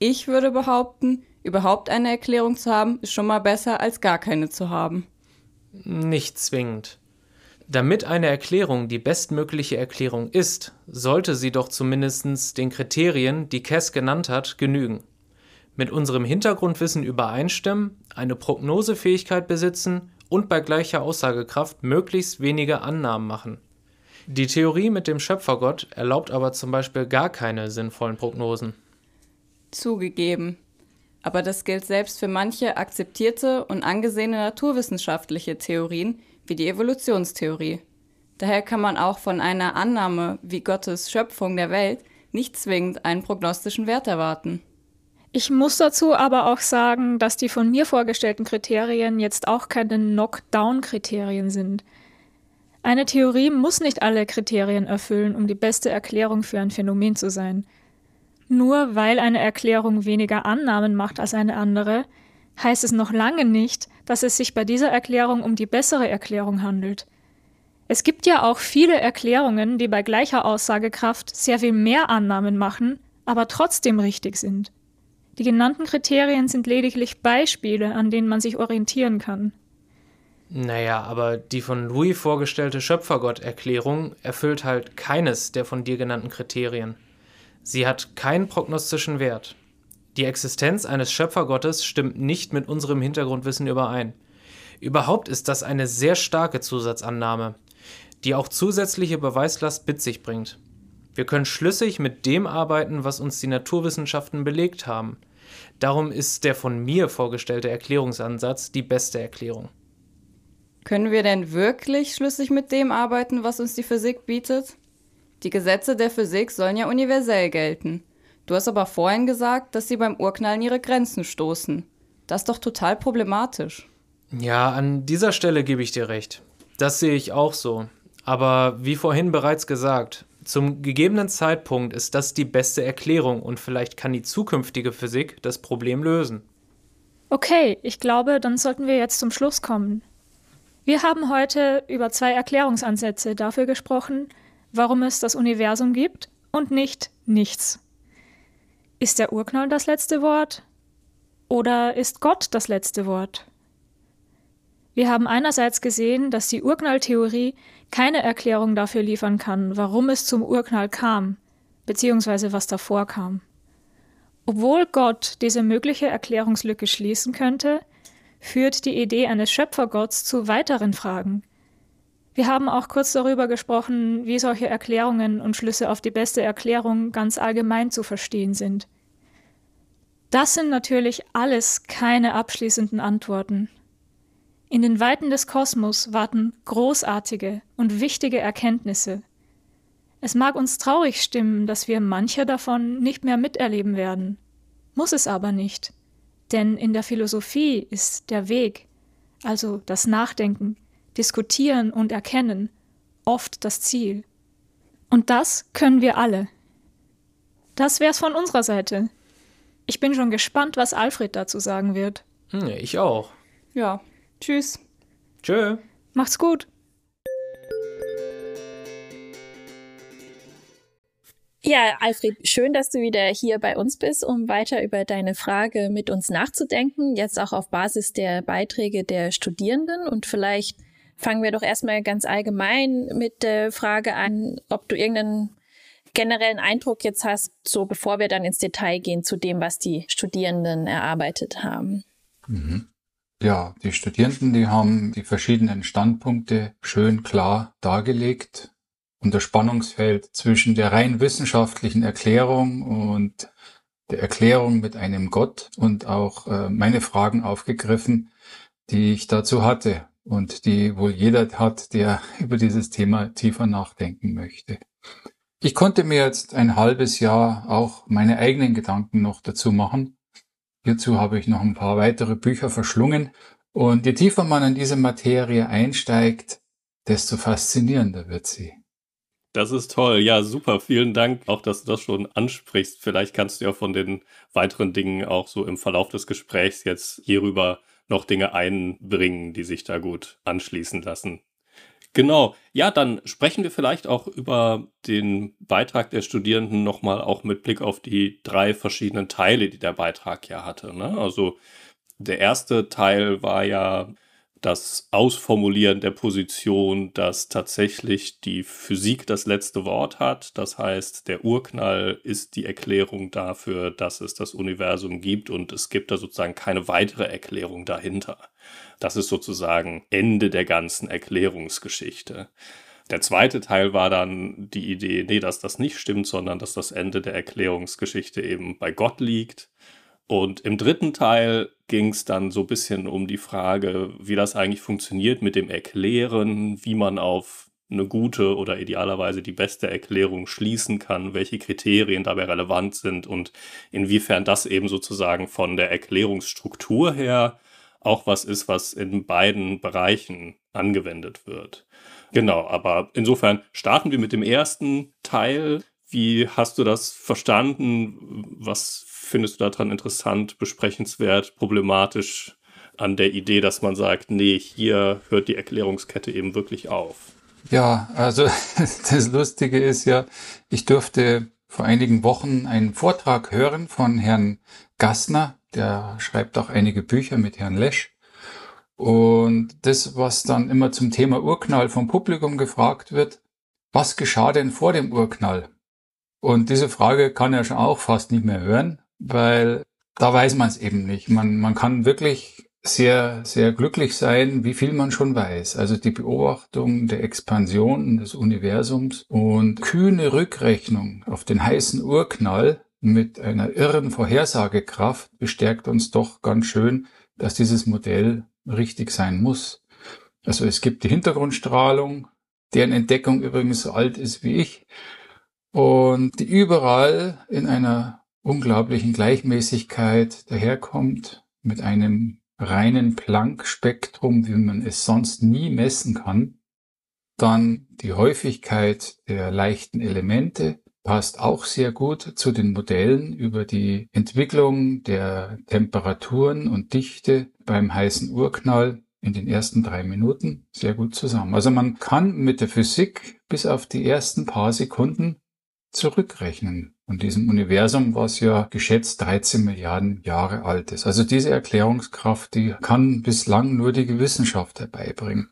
Ich würde behaupten, überhaupt eine Erklärung zu haben, ist schon mal besser, als gar keine zu haben. Nicht zwingend. Damit eine Erklärung die bestmögliche Erklärung ist, sollte sie doch zumindest den Kriterien, die Cass genannt hat, genügen. Mit unserem Hintergrundwissen übereinstimmen, eine Prognosefähigkeit besitzen und bei gleicher Aussagekraft möglichst wenige Annahmen machen. Die Theorie mit dem Schöpfergott erlaubt aber zum Beispiel gar keine sinnvollen Prognosen. Zugegeben. Aber das gilt selbst für manche akzeptierte und angesehene naturwissenschaftliche Theorien, wie die Evolutionstheorie. Daher kann man auch von einer Annahme wie Gottes Schöpfung der Welt nicht zwingend einen prognostischen Wert erwarten. Ich muss dazu aber auch sagen, dass die von mir vorgestellten Kriterien jetzt auch keine Knockdown-Kriterien sind. Eine Theorie muss nicht alle Kriterien erfüllen, um die beste Erklärung für ein Phänomen zu sein. Nur weil eine Erklärung weniger Annahmen macht als eine andere, heißt es noch lange nicht, dass es sich bei dieser Erklärung um die bessere Erklärung handelt. Es gibt ja auch viele Erklärungen, die bei gleicher Aussagekraft sehr viel mehr Annahmen machen, aber trotzdem richtig sind. Die genannten Kriterien sind lediglich Beispiele, an denen man sich orientieren kann. Naja, aber die von Louis vorgestellte Schöpfergott-Erklärung erfüllt halt keines der von dir genannten Kriterien. Sie hat keinen prognostischen Wert. Die Existenz eines Schöpfergottes stimmt nicht mit unserem Hintergrundwissen überein. Überhaupt ist das eine sehr starke Zusatzannahme, die auch zusätzliche Beweislast mit sich bringt. Wir können schlüssig mit dem arbeiten, was uns die Naturwissenschaften belegt haben. Darum ist der von mir vorgestellte Erklärungsansatz die beste Erklärung. Können wir denn wirklich schlüssig mit dem arbeiten, was uns die Physik bietet? Die Gesetze der Physik sollen ja universell gelten. Du hast aber vorhin gesagt, dass sie beim Urknall an ihre Grenzen stoßen. Das ist doch total problematisch. Ja, an dieser Stelle gebe ich dir recht. Das sehe ich auch so. Aber wie vorhin bereits gesagt, zum gegebenen Zeitpunkt ist das die beste Erklärung und vielleicht kann die zukünftige Physik das Problem lösen. Okay, ich glaube, dann sollten wir jetzt zum Schluss kommen. Wir haben heute über 2 Erklärungsansätze dafür gesprochen, warum es das Universum gibt und nicht nichts. Ist der Urknall das letzte Wort? Oder ist Gott das letzte Wort? Wir haben einerseits gesehen, dass die Urknalltheorie keine Erklärung dafür liefern kann, warum es zum Urknall kam, beziehungsweise was davor kam. Obwohl Gott diese mögliche Erklärungslücke schließen könnte, führt die Idee eines Schöpfergotts zu weiteren Fragen. Wir haben auch kurz darüber gesprochen, wie solche Erklärungen und Schlüsse auf die beste Erklärung ganz allgemein zu verstehen sind. Das sind natürlich alles keine abschließenden Antworten. In den Weiten des Kosmos warten großartige und wichtige Erkenntnisse. Es mag uns traurig stimmen, dass wir manche davon nicht mehr miterleben werden. Muss es aber nicht. Denn in der Philosophie ist der Weg, also das Nachdenken, Diskutieren und Erkennen, oft das Ziel. Und das können wir alle. Das wär's von unserer Seite. Ich bin schon gespannt, was Alfred dazu sagen wird. Ich auch. Ja, tschüss. Tschö. Macht's gut. Ja, Alfred, schön, dass du wieder hier bei uns bist, um weiter über deine Frage mit uns nachzudenken, jetzt auch auf Basis der Beiträge der Studierenden. Und vielleicht fangen wir doch erstmal ganz allgemein mit der Frage an, ob du irgendeinen generellen Eindruck jetzt hast, so bevor wir dann ins Detail gehen zu dem, was die Studierenden erarbeitet haben. Ja, die Studierenden, die haben die verschiedenen Standpunkte schön klar dargelegt. Und das Spannungsfeld zwischen der rein wissenschaftlichen Erklärung und der Erklärung mit einem Gott und auch meine Fragen aufgegriffen, die ich dazu hatte und die wohl jeder hat, der über dieses Thema tiefer nachdenken möchte. Ich konnte mir jetzt ein halbes Jahr auch meine eigenen Gedanken noch dazu machen. Hierzu habe ich noch ein paar weitere Bücher verschlungen. Und je tiefer man in diese Materie einsteigt, desto faszinierender wird sie. Das ist toll. Ja, super. Vielen Dank auch, dass du das schon ansprichst. Vielleicht kannst du ja von den weiteren Dingen auch so im Verlauf des Gesprächs jetzt hierüber noch Dinge einbringen, die sich da gut anschließen lassen. Genau. Ja, dann sprechen wir vielleicht auch über den Beitrag der Studierenden nochmal auch mit Blick auf die 3 verschiedenen Teile, die der Beitrag ja hatte, ne? Also der erste Teil war ja das Ausformulieren der Position, dass tatsächlich die Physik das letzte Wort hat. Das heißt, der Urknall ist die Erklärung dafür, dass es das Universum gibt und es gibt da sozusagen keine weitere Erklärung dahinter. Das ist sozusagen Ende der ganzen Erklärungsgeschichte. Der zweite Teil war dann die Idee, nee, dass das nicht stimmt, sondern dass das Ende der Erklärungsgeschichte eben bei Gott liegt. Und im dritten Teil ging es dann so ein bisschen um die Frage, wie das eigentlich funktioniert mit dem Erklären, wie man auf eine gute oder idealerweise die beste Erklärung schließen kann, welche Kriterien dabei relevant sind und inwiefern das eben sozusagen von der Erklärungsstruktur her auch was ist, was in beiden Bereichen angewendet wird. Genau, aber insofern starten wir mit dem ersten Teil. Wie hast du das verstanden? Was findest du daran interessant, besprechenswert, problematisch an der Idee, dass man sagt, nee, hier hört die Erklärungskette eben wirklich auf? Ja, also das Lustige ist ja, ich durfte vor einigen Wochen einen Vortrag hören von Herrn Gassner, der schreibt auch einige Bücher mit Herrn Lesch. Und das, was dann immer zum Thema Urknall vom Publikum gefragt wird, was geschah denn vor dem Urknall? Und diese Frage kann er schon auch fast nicht mehr hören, weil da weiß man es eben nicht. Man kann wirklich sehr, sehr glücklich sein, wie viel man schon weiß. Also die Beobachtung der Expansion des Universums und kühne Rückrechnung auf den heißen Urknall mit einer irren Vorhersagekraft bestärkt uns doch ganz schön, dass dieses Modell richtig sein muss. Also es gibt die Hintergrundstrahlung, deren Entdeckung übrigens so alt ist wie ich, und die überall in einer unglaublichen Gleichmäßigkeit daherkommt, mit einem reinen Planck-Spektrum, wie man es sonst nie messen kann. Dann die Häufigkeit der leichten Elemente passt auch sehr gut zu den Modellen über die Entwicklung der Temperaturen und Dichte beim heißen Urknall in den ersten 3 Minuten sehr gut zusammen. Also man kann mit der Physik bis auf die ersten paar Sekunden zurückrechnen von diesem Universum, was ja geschätzt 13 Milliarden Jahre alt ist. Also diese Erklärungskraft, die kann bislang nur die Wissenschaft herbeibringen.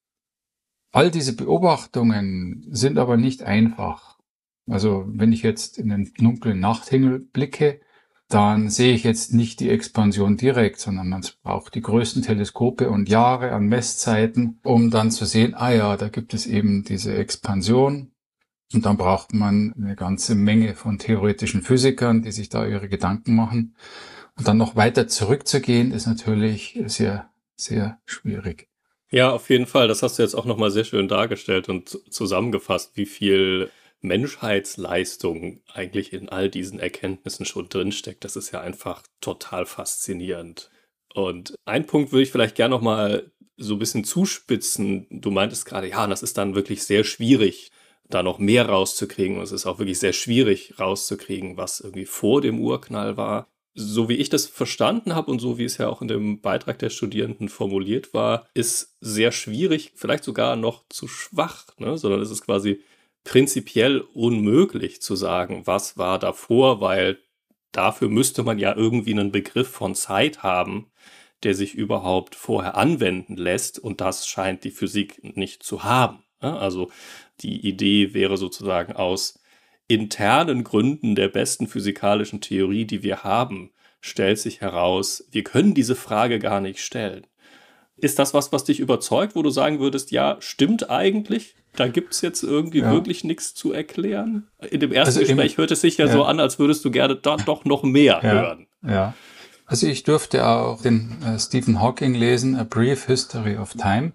All diese Beobachtungen sind aber nicht einfach. Also wenn ich jetzt in den dunklen Nachthimmel blicke, dann sehe ich jetzt nicht die Expansion direkt, sondern man braucht die größten Teleskope und Jahre an Messzeiten, um dann zu sehen, ah ja, da gibt es eben diese Expansion. Und dann braucht man eine ganze Menge von theoretischen Physikern, die sich da ihre Gedanken machen. Und dann noch weiter zurückzugehen, ist natürlich sehr, sehr schwierig. Ja, auf jeden Fall. Das hast du jetzt auch nochmal sehr schön dargestellt und zusammengefasst, wie viel Menschheitsleistung eigentlich in all diesen Erkenntnissen schon drinsteckt. Das ist ja einfach total faszinierend. Und einen Punkt würde ich vielleicht gerne nochmal so ein bisschen zuspitzen. Du meintest gerade, ja, das ist dann wirklich sehr schwierig, da noch mehr rauszukriegen. Und es ist auch wirklich sehr schwierig rauszukriegen, was irgendwie vor dem Urknall war. So wie ich das verstanden habe und so wie es ja auch in dem Beitrag der Studierenden formuliert war, ist sehr schwierig, vielleicht sogar noch zu schwach, ne? Sondern es ist quasi prinzipiell unmöglich zu sagen, was war davor, weil dafür müsste man ja irgendwie einen Begriff von Zeit haben, der sich überhaupt vorher anwenden lässt, und das scheint die Physik nicht zu haben. Also die Idee wäre sozusagen aus internen Gründen der besten physikalischen Theorie, die wir haben, stellt sich heraus, wir können diese Frage gar nicht stellen. Ist das was dich überzeugt, wo du sagen würdest, ja, stimmt eigentlich? Da gibt es jetzt irgendwie wirklich nichts zu erklären? In dem ersten Gespräch hört es sich ja so an, als würdest du gerne da doch noch mehr hören. Ja. Also ich durfte auch den Stephen Hawking lesen, A Brief History of Time.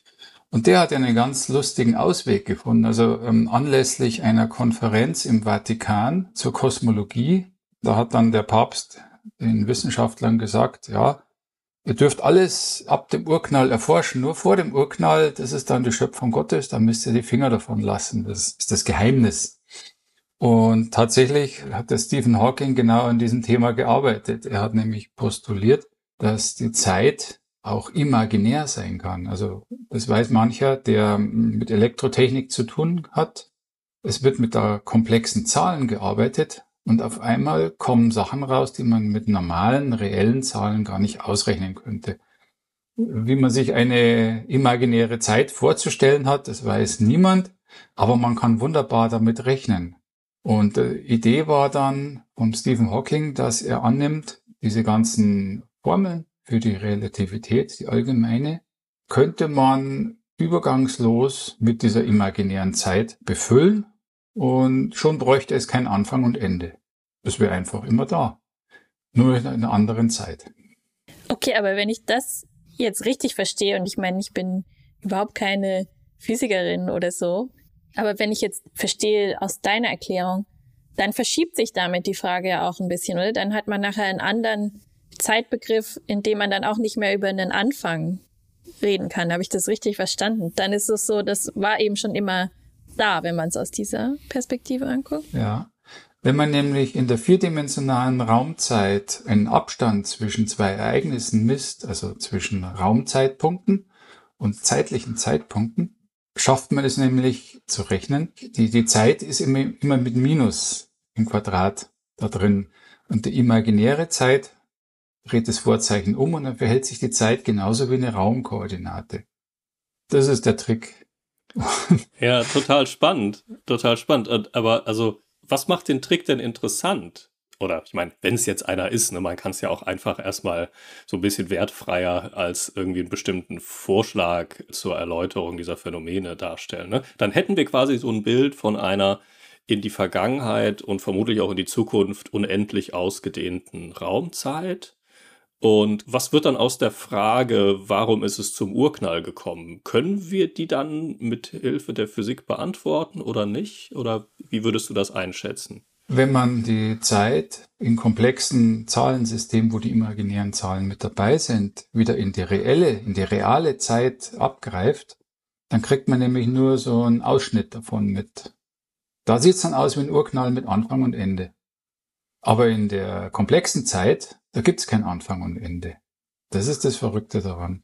Und der hat einen ganz lustigen Ausweg gefunden. Also anlässlich einer Konferenz im Vatikan zur Kosmologie, da hat dann der Papst den Wissenschaftlern gesagt, ja, ihr dürft alles ab dem Urknall erforschen, nur vor dem Urknall, das ist dann die Schöpfung Gottes, da müsst ihr die Finger davon lassen, das ist das Geheimnis. Und tatsächlich hat der Stephen Hawking genau an diesem Thema gearbeitet. Er hat nämlich postuliert, dass die Zeit auch imaginär sein kann. Also das weiß mancher, der mit Elektrotechnik zu tun hat. Es wird mit da komplexen Zahlen gearbeitet und auf einmal kommen Sachen raus, die man mit normalen, reellen Zahlen gar nicht ausrechnen könnte. Wie man sich eine imaginäre Zeit vorzustellen hat, das weiß niemand, aber man kann wunderbar damit rechnen. Und die Idee war dann von Stephen Hawking, dass er annimmt, diese ganzen Formeln für die Relativität, die allgemeine, könnte man übergangslos mit dieser imaginären Zeit befüllen und schon bräuchte es kein Anfang und Ende. Es wäre einfach immer da, nur in einer anderen Zeit. Okay, aber wenn ich das jetzt richtig verstehe, und ich meine, ich bin überhaupt keine Physikerin oder so, aber wenn ich jetzt verstehe aus deiner Erklärung, dann verschiebt sich damit die Frage ja auch ein bisschen, oder? Dann hat man nachher einen anderen Zeitbegriff, in dem man dann auch nicht mehr über einen Anfang reden kann. Habe ich das richtig verstanden? Dann ist es so, das war eben schon immer da, wenn man es aus dieser Perspektive anguckt. Ja, wenn man nämlich in der vierdimensionalen Raumzeit einen Abstand zwischen zwei Ereignissen misst, also zwischen Raumzeitpunkten und zeitlichen Zeitpunkten, schafft man es nämlich zu rechnen. Die Zeit ist immer mit Minus im Quadrat da drin. Und die imaginäre Zeit dreht das Vorzeichen um und dann verhält sich die Zeit genauso wie eine Raumkoordinate. Das ist der Trick. Ja, total spannend. Total spannend. Aber also, was macht den Trick denn interessant? Oder ich meine, wenn es jetzt einer ist, ne, man kann es ja auch einfach erstmal so ein bisschen wertfreier als irgendwie einen bestimmten Vorschlag zur Erläuterung dieser Phänomene darstellen. Ne? Dann hätten wir quasi so ein Bild von einer in die Vergangenheit und vermutlich auch in die Zukunft unendlich ausgedehnten Raumzeit. Und was wird dann aus der Frage, warum ist es zum Urknall gekommen? Können wir die dann mit Hilfe der Physik beantworten oder nicht? Oder wie würdest du das einschätzen? Wenn man die Zeit in komplexen Zahlensystemen, wo die imaginären Zahlen mit dabei sind, wieder in die reale Zeit abgreift, dann kriegt man nämlich nur so einen Ausschnitt davon mit. Da sieht es dann aus wie ein Urknall mit Anfang und Ende. Aber in der komplexen Zeit, da gibt es kein Anfang und Ende. Das ist das Verrückte daran.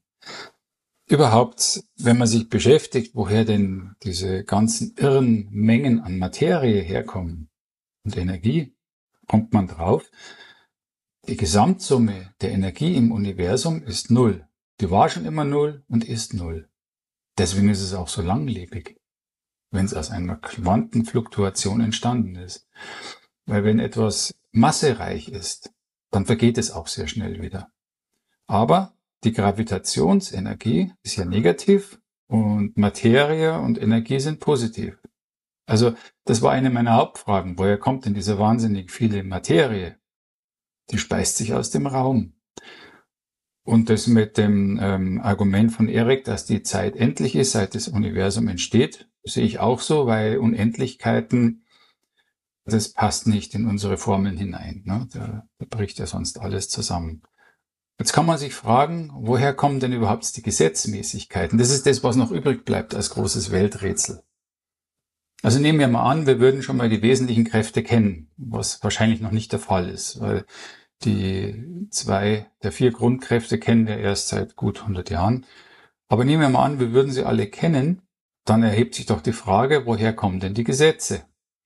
Überhaupt, wenn man sich beschäftigt, woher denn diese ganzen irren Mengen an Materie herkommen und Energie, kommt man drauf, die Gesamtsumme der Energie im Universum ist 0. Die war schon immer 0 und ist 0. Deswegen ist es auch so langlebig, wenn es aus einer Quantenfluktuation entstanden ist. Weil wenn etwas massereich ist, dann vergeht es auch sehr schnell wieder. Aber die Gravitationsenergie ist ja negativ und Materie und Energie sind positiv. Also das war eine meiner Hauptfragen. Woher kommt denn diese wahnsinnig viele Materie? Die speist sich aus dem Raum. Und das mit dem Argument von Erik, dass die Zeit endlich ist, seit das Universum entsteht, sehe ich auch so, weil Unendlichkeiten, das passt nicht in unsere Formeln hinein. Ne? Da bricht ja sonst alles zusammen. Jetzt kann man sich fragen, woher kommen denn überhaupt die Gesetzmäßigkeiten? Das ist das, was noch übrig bleibt als großes Welträtsel. Also nehmen wir mal an, wir würden schon mal die wesentlichen Kräfte kennen, was wahrscheinlich noch nicht der Fall ist, weil die 2 der 4 Grundkräfte kennen wir erst seit gut 100 Jahren. Aber nehmen wir mal an, wir würden sie alle kennen, dann erhebt sich doch die Frage, woher kommen denn die Gesetze?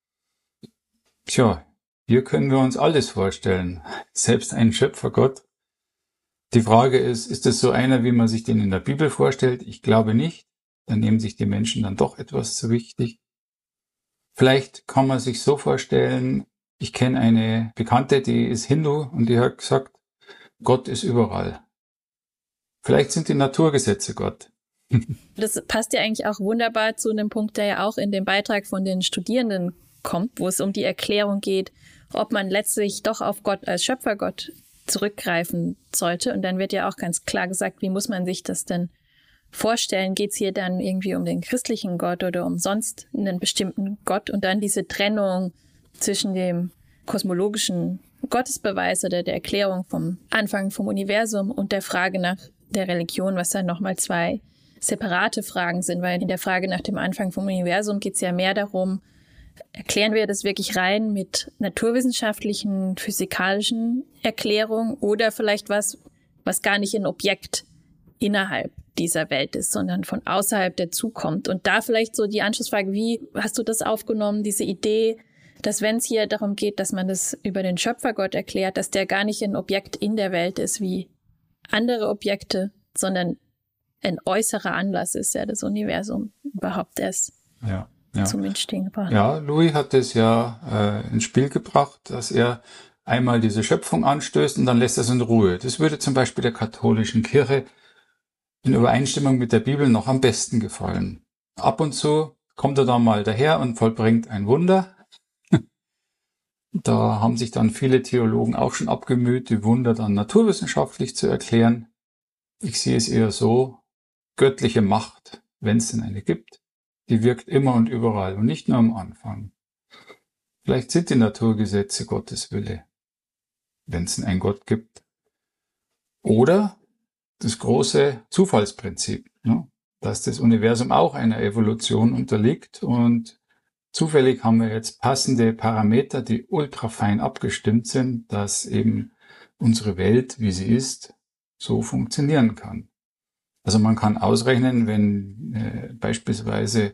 Tja, hier können wir uns alles vorstellen, selbst einen Schöpfergott. Die Frage ist es so einer, wie man sich den in der Bibel vorstellt? Ich glaube nicht. Dann nehmen sich die Menschen dann doch etwas zu wichtig. Vielleicht kann man sich so vorstellen, ich kenne eine Bekannte, die ist Hindu und die hat gesagt, Gott ist überall. Vielleicht sind die Naturgesetze Gott. Das passt ja eigentlich auch wunderbar zu einem Punkt, der ja auch in dem Beitrag von den Studierenden kommt, wo es um die Erklärung geht, ob man letztlich doch auf Gott als Schöpfergott zurückgreifen sollte. Und dann wird ja auch ganz klar gesagt, wie muss man sich das denn vorstellen? Geht es hier dann irgendwie um den christlichen Gott oder um sonst einen bestimmten Gott? Und dann diese Trennung zwischen dem kosmologischen Gottesbeweis oder der Erklärung vom Anfang vom Universum und der Frage nach der Religion, was dann nochmal 2 separate Fragen sind, weil in der Frage nach dem Anfang vom Universum geht es ja mehr darum, erklären wir das wirklich rein mit naturwissenschaftlichen, physikalischen Erklärungen oder vielleicht was gar nicht ein Objekt innerhalb dieser Welt ist, sondern von außerhalb dazukommt. Und da vielleicht so die Anschlussfrage, wie hast du das aufgenommen, diese Idee, dass wenn es hier darum geht, dass man das über den Schöpfergott erklärt, dass der gar nicht ein Objekt in der Welt ist wie andere Objekte, sondern ein äußerer Anlass ist, ja, das Universum überhaupt erst zum Entstehen gebracht. Ja, Louis hat es ja ins Spiel gebracht, dass er einmal diese Schöpfung anstößt und dann lässt er es in Ruhe. Das würde zum Beispiel der katholischen Kirche in Übereinstimmung mit der Bibel noch am besten gefallen. Ab und zu kommt er dann mal daher und vollbringt ein Wunder. Da haben sich dann viele Theologen auch schon abgemüht, die Wunder dann naturwissenschaftlich zu erklären. Ich sehe es eher so, göttliche Macht, wenn es denn eine gibt, die wirkt immer und überall und nicht nur am Anfang. Vielleicht sind die Naturgesetze Gottes Wille, wenn es einen Gott gibt. Oder das große Zufallsprinzip, ne? Dass das Universum auch einer Evolution unterliegt und zufällig haben wir jetzt passende Parameter, die ultrafein abgestimmt sind, dass eben unsere Welt, wie sie ist, so funktionieren kann. Also man kann ausrechnen, wenn beispielsweise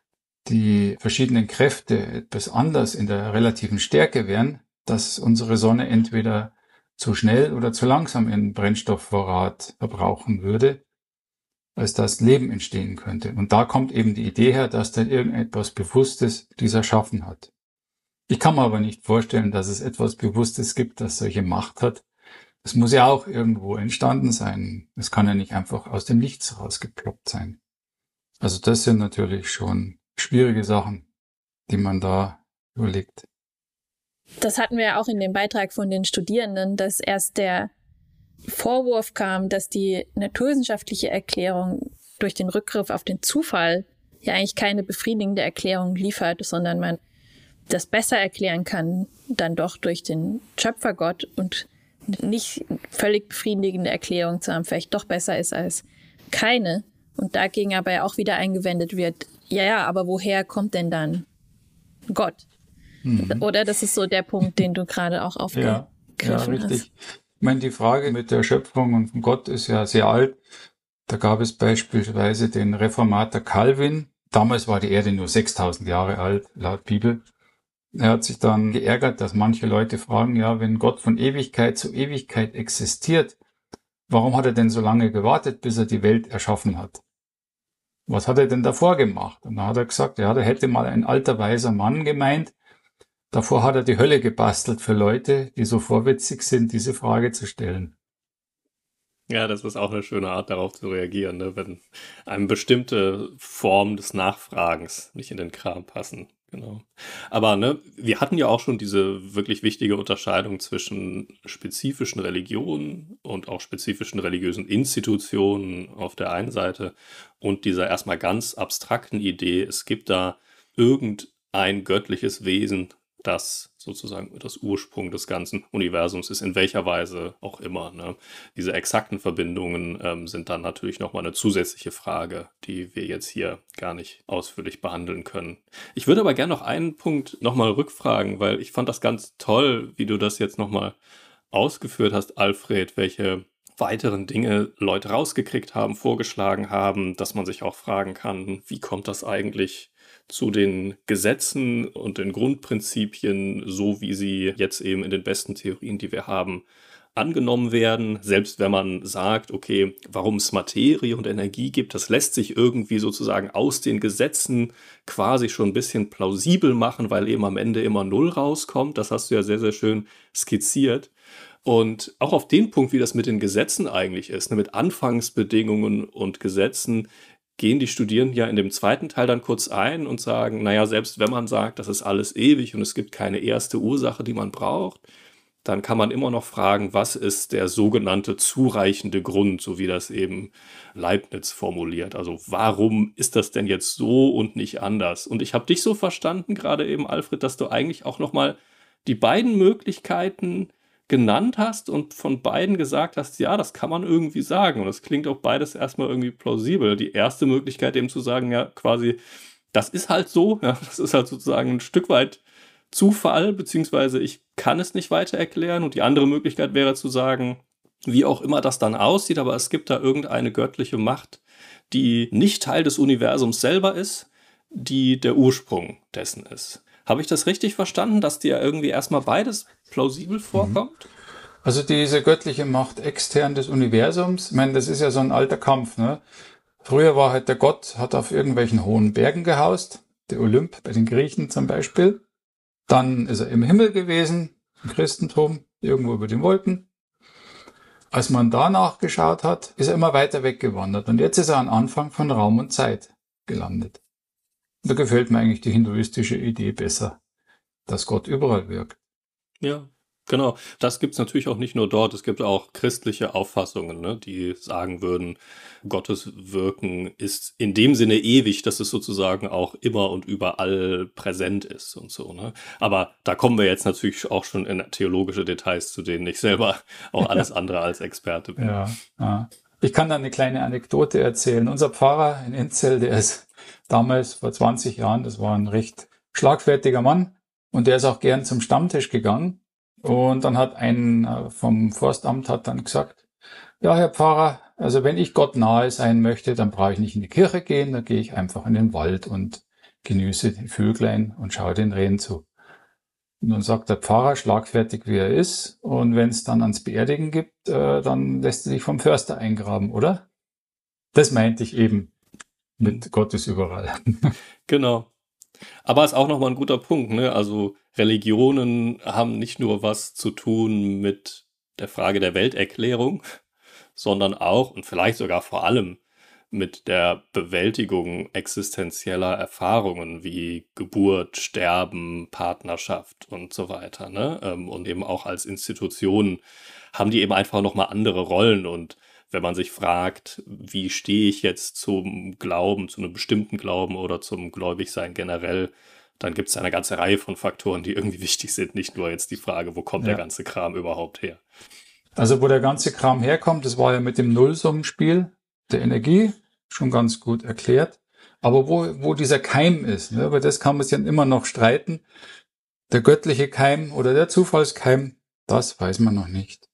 die verschiedenen Kräfte etwas anders in der relativen Stärke wären, dass unsere Sonne entweder zu schnell oder zu langsam ihren Brennstoffvorrat verbrauchen würde, als dass Leben entstehen könnte. Und da kommt eben die Idee her, dass da irgendetwas Bewusstes dies erschaffen hat. Ich kann mir aber nicht vorstellen, dass es etwas Bewusstes gibt, das solche Macht hat. Es muss ja auch irgendwo entstanden sein. Es kann ja nicht einfach aus dem Nichts rausgeploppt sein. Also das sind natürlich schon schwierige Sachen, die man da überlegt. Das hatten wir ja auch in dem Beitrag von den Studierenden, dass erst der Vorwurf kam, dass die naturwissenschaftliche Erklärung durch den Rückgriff auf den Zufall ja eigentlich keine befriedigende Erklärung liefert, sondern man das besser erklären kann, dann doch durch den Schöpfergott und nicht völlig befriedigende Erklärung zu haben, vielleicht doch besser ist als keine. Und dagegen aber ja auch wieder eingewendet wird, ja, aber woher kommt denn dann Gott? Oder das ist so der Punkt, den du gerade auch aufgegriffen hast. Richtig. Ich meine, die Frage mit der Schöpfung und von Gott ist ja sehr alt. Da gab es beispielsweise den Reformator Calvin. Damals war die Erde nur 6000 Jahre alt, laut Bibel. Er hat sich dann geärgert, dass manche Leute fragen, ja, wenn Gott von Ewigkeit zu Ewigkeit existiert, warum hat er denn so lange gewartet, bis er die Welt erschaffen hat? Was hat er denn davor gemacht? Und da hat er gesagt, ja, da hätte mal ein alter weiser Mann gemeint, davor hat er die Hölle gebastelt für Leute, die so vorwitzig sind, diese Frage zu stellen. Ja, das ist auch eine schöne Art, darauf zu reagieren, ne? Wenn eine bestimmte Form des Nachfragens nicht in den Kram passen. Genau. Aber ne, wir hatten ja auch schon diese wirklich wichtige Unterscheidung zwischen spezifischen Religionen und auch spezifischen religiösen Institutionen auf der einen Seite und dieser erstmal ganz abstrakten Idee, es gibt da irgendein göttliches Wesen, das sozusagen das Ursprung des ganzen Universums ist, in welcher Weise auch immer. Ne? Diese exakten Verbindungen sind dann natürlich nochmal eine zusätzliche Frage, die wir jetzt hier gar nicht ausführlich behandeln können. Ich würde aber gerne noch einen Punkt nochmal rückfragen, weil ich fand das ganz toll, wie du das jetzt nochmal ausgeführt hast, Alfred, welche weiteren Dinge Leute rausgekriegt haben, vorgeschlagen haben, dass man sich auch fragen kann, wie kommt das eigentlich zu den Gesetzen und den Grundprinzipien, so wie sie jetzt eben in den besten Theorien, die wir haben, angenommen werden. Selbst wenn man sagt, okay, warum es Materie und Energie gibt, das lässt sich irgendwie sozusagen aus den Gesetzen quasi schon ein bisschen plausibel machen, weil eben am Ende immer Null rauskommt. Das hast du ja sehr, sehr schön skizziert. Und auch auf den Punkt, wie das mit den Gesetzen eigentlich ist, ne, mit Anfangsbedingungen und Gesetzen, gehen die Studierenden ja in dem zweiten Teil dann kurz ein und sagen, naja, selbst wenn man sagt, das ist alles ewig und es gibt keine erste Ursache, die man braucht, dann kann man immer noch fragen, was ist der sogenannte zureichende Grund, so wie das eben Leibniz formuliert. Also warum ist das denn jetzt so und nicht anders? Und ich habe dich so verstanden, gerade eben, Alfred, dass du eigentlich auch nochmal die beiden Möglichkeiten genannt hast und von beiden gesagt hast, ja, das kann man irgendwie sagen. Und das klingt auch beides erstmal irgendwie plausibel. Die erste Möglichkeit eben zu sagen, ja, quasi, das ist halt so, ja, das ist halt sozusagen ein Stück weit Zufall, beziehungsweise ich kann es nicht weiter erklären. Und die andere Möglichkeit wäre zu sagen, wie auch immer das dann aussieht, aber es gibt da irgendeine göttliche Macht, die nicht Teil des Universums selber ist, die der Ursprung dessen ist. Habe ich das richtig verstanden, dass dir irgendwie erstmal beides plausibel vorkommt? Also diese göttliche Macht extern des Universums, ich meine, das ist ja so ein alter Kampf, ne? Früher war halt der Gott, hat auf irgendwelchen hohen Bergen gehaust, der Olymp bei den Griechen zum Beispiel. Dann ist er im Himmel gewesen, im Christentum, irgendwo über den Wolken. Als man danach geschaut hat, ist er immer weiter weggewandert. Und jetzt ist er am Anfang von Raum und Zeit gelandet. Da gefällt mir eigentlich die hinduistische Idee besser, dass Gott überall wirkt. Ja, genau. Das gibt's natürlich auch nicht nur dort. Es gibt auch christliche Auffassungen, ne, die sagen würden, Gottes Wirken ist in dem Sinne ewig, dass es sozusagen auch immer und überall präsent ist und so. Ne? Aber da kommen wir jetzt natürlich auch schon in theologische Details, zu denen ich selber auch alles andere als Experte bin. Ja. Ich kann da eine kleine Anekdote erzählen. Unser Pfarrer in Enzel, der ist damals vor 20 Jahren, das war ein recht schlagfertiger Mann und der ist auch gern zum Stammtisch gegangen. Und dann hat ein vom Forstamt hat dann gesagt, ja, Herr Pfarrer, also wenn ich Gott nahe sein möchte, dann brauche ich nicht in die Kirche gehen, dann gehe ich einfach in den Wald und genieße die Vöglein und schaue den Rehen zu. Und dann sagt der Pfarrer, schlagfertig wie er ist, und wenn es dann ans Beerdigen gibt, dann lässt er sich vom Förster eingraben, oder? Das meinte ich eben mit Gott ist überall. Genau. Aber ist auch nochmal ein guter Punkt, ne? Also Religionen haben nicht nur was zu tun mit der Frage der Welterklärung, sondern auch und vielleicht sogar vor allem mit der Bewältigung existenzieller Erfahrungen wie Geburt, Sterben, Partnerschaft und so weiter, ne? Und eben auch als Institutionen haben die eben einfach nochmal andere Rollen. Und wenn man sich fragt, wie stehe ich jetzt zum Glauben, zu einem bestimmten Glauben oder zum Gläubigsein generell, dann gibt es eine ganze Reihe von Faktoren, die irgendwie wichtig sind. Nicht nur jetzt die Frage, wo kommt der ganze Kram überhaupt her? Also wo der ganze Kram herkommt, das war ja mit dem Nullsummenspiel der Energie schon ganz gut erklärt. Aber wo dieser Keim ist, ne, über das kann man sich dann immer noch streiten. Der göttliche Keim oder der Zufallskeim, das weiß man noch nicht.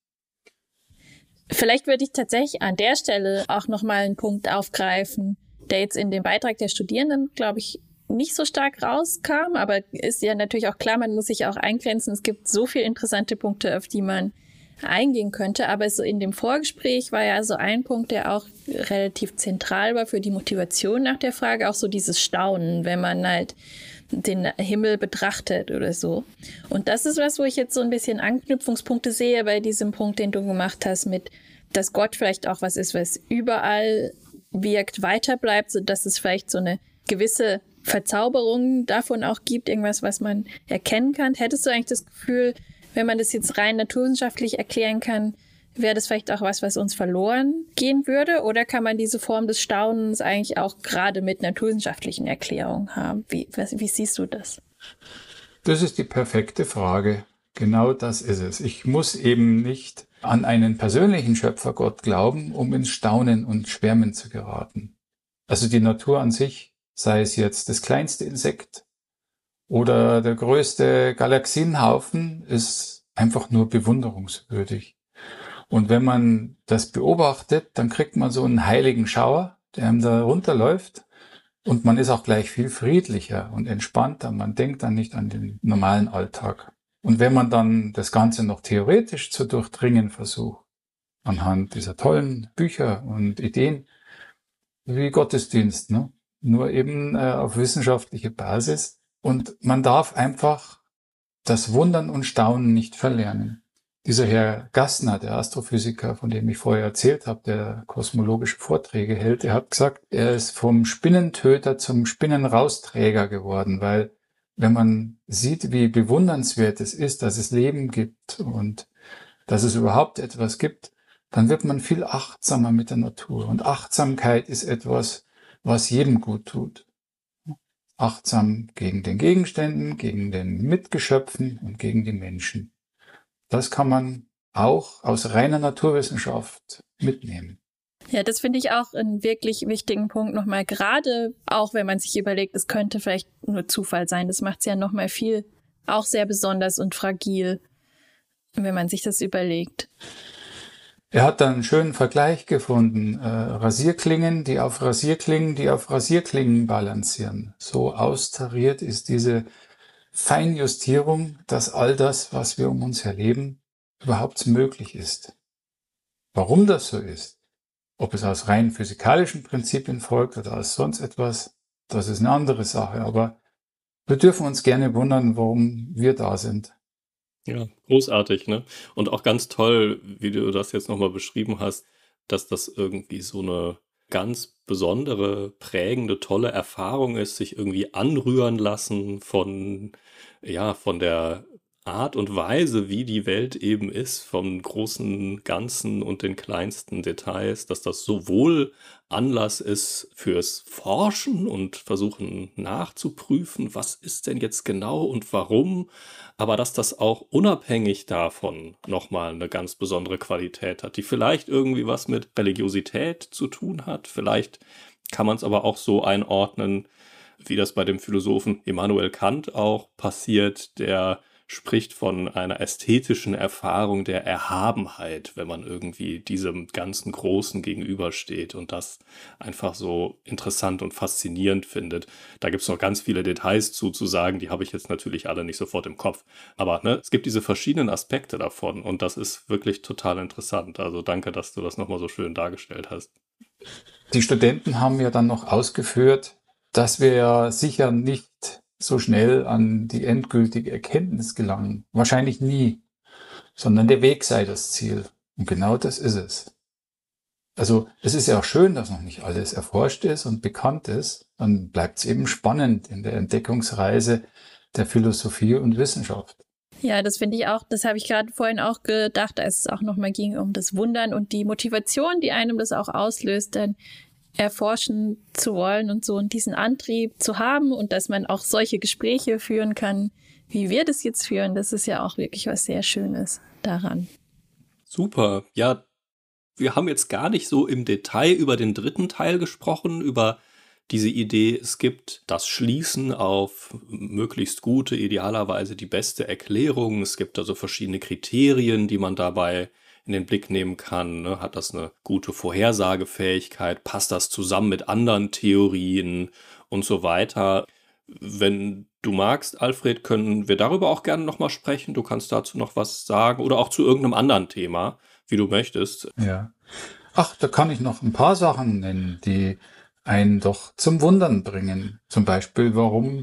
Vielleicht würde ich tatsächlich an der Stelle auch nochmal einen Punkt aufgreifen, der jetzt in dem Beitrag der Studierenden, glaube ich, nicht so stark rauskam, aber ist ja natürlich auch klar, man muss sich auch eingrenzen. Es gibt so viele interessante Punkte, auf die man eingehen könnte, aber so in dem Vorgespräch war ja so ein Punkt, der auch relativ zentral war für die Motivation nach der Frage, auch so dieses Staunen, wenn man halt den Himmel betrachtet oder so. Und das ist was, wo ich jetzt so ein bisschen Anknüpfungspunkte sehe bei diesem Punkt, den du gemacht hast, mit, dass Gott vielleicht auch was ist, was überall wirkt, weiter bleibt, so dass es vielleicht so eine gewisse Verzauberung davon auch gibt, irgendwas, was man erkennen kann. Hättest du eigentlich das Gefühl, wenn man das jetzt rein naturwissenschaftlich erklären kann, wäre das vielleicht auch was uns verloren gehen würde? Oder kann man diese Form des Staunens eigentlich auch gerade mit naturwissenschaftlichen Erklärungen haben? Wie siehst du das? Das ist die perfekte Frage. Genau das ist es. Ich muss eben nicht an einen persönlichen Schöpfergott glauben, um ins Staunen und Schwärmen zu geraten. Also die Natur an sich, sei es jetzt das kleinste Insekt oder der größte Galaxienhaufen, ist einfach nur bewunderungswürdig. Und wenn man das beobachtet, dann kriegt man so einen heiligen Schauer, der einem da runterläuft. Und man ist auch gleich viel friedlicher und entspannter. Man denkt dann nicht an den normalen Alltag. Und wenn man dann das Ganze noch theoretisch zu durchdringen versucht, anhand dieser tollen Bücher und Ideen, wie Gottesdienst, ne? Nur eben auf wissenschaftliche Basis. Und man darf einfach das Wundern und Staunen nicht verlernen. Dieser Herr Gassner, der Astrophysiker, von dem ich vorher erzählt habe, der kosmologische Vorträge hält, der hat gesagt, er ist vom Spinnentöter zum Spinnenrausträger geworden, weil wenn man sieht, wie bewundernswert es ist, dass es Leben gibt und dass es überhaupt etwas gibt, dann wird man viel achtsamer mit der Natur. Und Achtsamkeit ist etwas, was jedem gut tut. Achtsam gegen den Gegenständen, gegen den Mitgeschöpfen und gegen die Menschen. Das kann man auch aus reiner Naturwissenschaft mitnehmen. Ja, das finde ich auch einen wirklich wichtigen Punkt nochmal, gerade auch wenn man sich überlegt, es könnte vielleicht nur Zufall sein. Das macht es ja nochmal viel, auch sehr besonders und fragil, wenn man sich das überlegt. Er hat dann einen schönen Vergleich gefunden. Rasierklingen, die auf Rasierklingen balancieren. So austariert ist diese Feinjustierung, dass all das, was wir um uns erleben, überhaupt möglich ist. Warum das so ist, ob es aus rein physikalischen Prinzipien folgt oder aus sonst etwas, das ist eine andere Sache. Aber wir dürfen uns gerne wundern, warum wir da sind. Ja, großartig, ne? Und auch ganz toll, wie du das jetzt nochmal beschrieben hast, dass das irgendwie so eine ganz besondere, prägende, tolle Erfahrung ist, sich irgendwie anrühren lassen von der Art und Weise, wie die Welt eben ist, vom großen Ganzen und den kleinsten Details, dass das sowohl Anlass ist fürs Forschen und versuchen nachzuprüfen, was ist denn jetzt genau und warum, aber dass das auch unabhängig davon nochmal eine ganz besondere Qualität hat, die vielleicht irgendwie was mit Religiosität zu tun hat. Vielleicht kann man es aber auch so einordnen, wie das bei dem Philosophen Immanuel Kant auch passiert, der spricht von einer ästhetischen Erfahrung der Erhabenheit, wenn man irgendwie diesem ganzen Großen gegenübersteht und das einfach so interessant und faszinierend findet. Da gibt es noch ganz viele Details zu sagen, die habe ich jetzt natürlich alle nicht sofort im Kopf. Aber es gibt diese verschiedenen Aspekte davon und das ist wirklich total interessant. Also danke, dass du das nochmal so schön dargestellt hast. Die Studenten haben ja dann noch ausgeführt, dass wir ja sicher nicht so schnell an die endgültige Erkenntnis gelangen. Wahrscheinlich nie. Sondern der Weg sei das Ziel. Und genau das ist es. Also es ist ja auch schön, dass noch nicht alles erforscht ist und bekannt ist. Dann bleibt es eben spannend in der Entdeckungsreise der Philosophie und Wissenschaft. Ja, das finde ich auch, das habe ich gerade vorhin auch gedacht, als es auch nochmal ging um das Wundern und die Motivation, die einem das auch auslöst, dann erforschen zu wollen und so und diesen Antrieb zu haben und dass man auch solche Gespräche führen kann, wie wir das jetzt führen, das ist ja auch wirklich was sehr Schönes daran. Super. Ja, wir haben jetzt gar nicht so im Detail über den dritten Teil gesprochen, über diese Idee, es gibt das Schließen auf möglichst gute, idealerweise die beste Erklärung. Es gibt also verschiedene Kriterien, die man dabei in den Blick nehmen kann. Ne? Hat das eine gute Vorhersagefähigkeit? Passt das zusammen mit anderen Theorien und so weiter? Wenn du magst, Alfred, können wir darüber auch gerne nochmal sprechen. Du kannst dazu noch was sagen oder auch zu irgendeinem anderen Thema, wie du möchtest. Ja. Ach, da kann ich noch ein paar Sachen nennen, die einen doch zum Wundern bringen. Zum Beispiel, warum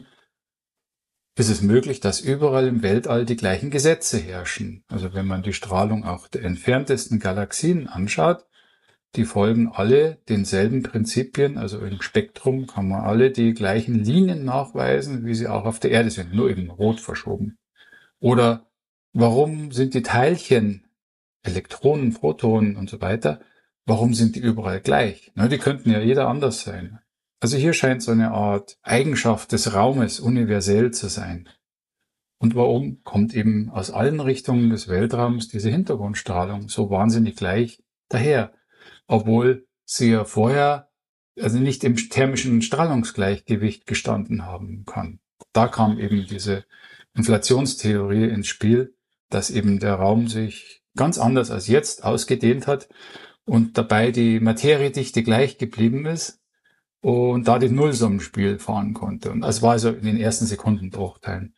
ist es möglich, dass überall im Weltall die gleichen Gesetze herrschen? Also wenn man die Strahlung auch der entferntesten Galaxien anschaut, die folgen alle denselben Prinzipien. Also im Spektrum kann man alle die gleichen Linien nachweisen, wie sie auch auf der Erde sind, nur eben rot verschoben. Oder warum sind die Teilchen, Elektronen, Protonen und so weiter, warum sind die überall gleich? Na, die könnten ja jeder anders sein. Also hier scheint so eine Art Eigenschaft des Raumes universell zu sein. Und warum kommt eben aus allen Richtungen des Weltraums diese Hintergrundstrahlung so wahnsinnig gleich daher? Obwohl sie ja vorher also nicht im thermischen Strahlungsgleichgewicht gestanden haben kann. Da kam eben diese Inflationstheorie ins Spiel, dass eben der Raum sich ganz anders als jetzt ausgedehnt hat und dabei die Materiedichte gleich geblieben ist und da das Nullsummenspiel fahren konnte. Und das war also in den ersten Sekundenbruchteilen.